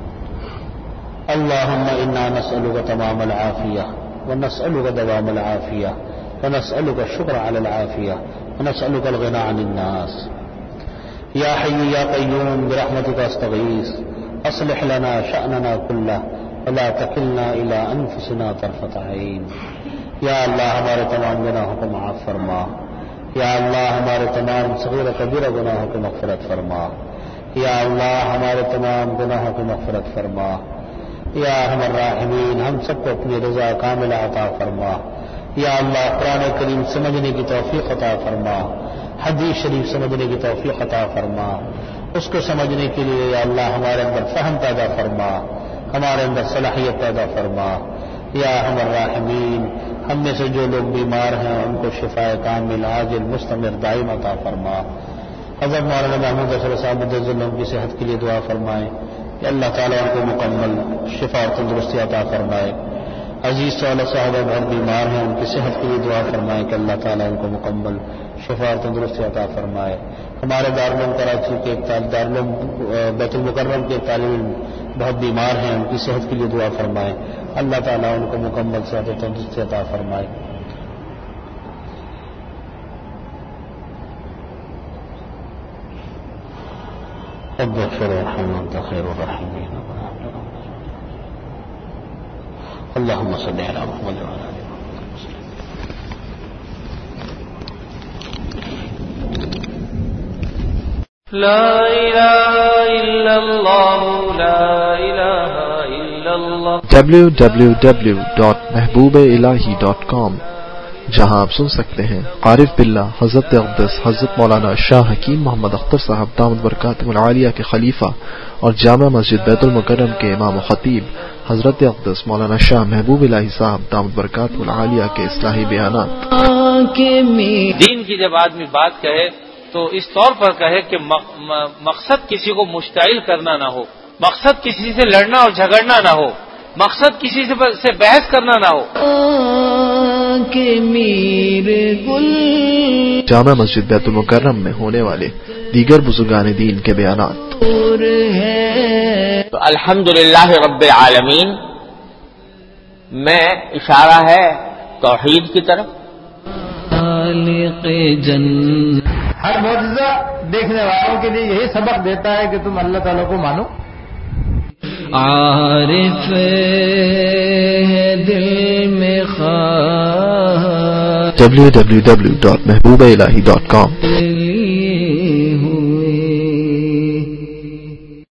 اللهم إنا نسألك تمام العافية ونسألك دوام العافية ونسألك الشكر على العافية ونسألك الغنى عن الناس. يا حي يا قيوم برحمتك استغيث، أصلح لنا شأننا كله ولا تكلنا إلى أنفسنا طرفة عين. یا اللہ ہمارے تمام گناہوں کو معاف فرما. یا اللہ ہمارے تمام صغیر و کبیرہ گناہوں کو مغفرت فرما. یا اللہ ہمارے تمام گناہوں کو مغفرت فرما. یا ارحم الراحمین ہم سب کو اپنی رضا کاملہ عطا فرما. یا اللہ قرآن کریم سمجھنے کی توفیق عطا فرما، حدیث شریف سمجھنے کی توفیق عطا فرما. اس کو سمجھنے کے لیے یا اللہ ہمارے اندر فہم پیدا فرما، ہمارے اندر صلاحیت پیدا فرما. یا ارحم الراحمین ہم میں سے جو لوگ بیمار ہیں ان کو شفاء کامل عاجل مستمر دائم عطا فرما. حضرت مولانا محمود اشرف صاحب مجزل اللہ کی صحت کے لیے دعا فرمائیں کہ اللہ تعالیٰ ان کو مکمل شفا اور تندرستی عطا فرمائے. عزیز صالح صاحب بہت بیمار ہیں، ان کی صحت کے لیے دعا فرمائیں کہ اللہ تعالیٰ ان کو مکمل شفا اور تندرستی عطا فرمائے. ہمارے دارالعلوم کراچی کے دارالعلوم بیت المکرم کے طالب علم بہت بیمار ہیں، ان کی صحت کے لیے دعا فرمائیں. اللہ تعالیٰ ان کو مکمل صحت اور تندرستی عطا فرمائے. رب اغفر وارحم وانت خیر الراحمین. اللهم صل على محمد وعلى آل محمد. لا الہ الا اللہ لا الہ الا اللہ. W W W dot Mehboob Elahi dot com, جہاں آپ سن سکتے ہیں عارف باللہ حضرت اقدس حضرت مولانا شاہ حکیم محمد اختر صاحب دامت برکاتہم العالیہ کے خلیفہ اور جامع مسجد بیت المکرم کے امام و خطیب حضرت اقدس مولانا شاہ محبوب الہی صاحب دامت برکاتہم العالیہ کے اصلاحی بیانات. دین کی جب آدمی بات کہے تو اس طور پر کہے کہ مقصد کسی کو مشتعل کرنا نہ ہو، مقصد کسی سے لڑنا اور جھگڑنا نہ ہو، مقصد کسی سے بحث کرنا نہ ہو. جامع مسجد بیت المکرم میں ہونے والے دیگر بزرگان دین کے بیانات. تو الحمدللہ رب العالمین میں اشارہ ہے توحید کی طرف. ہر معجزہ دیکھنے والوں کے لیے یہی سبق دیتا ہے کہ تم اللہ تعالیٰ کو مانو. عارف دل میں خواہ W W W dot Mehboob Elahi dot com.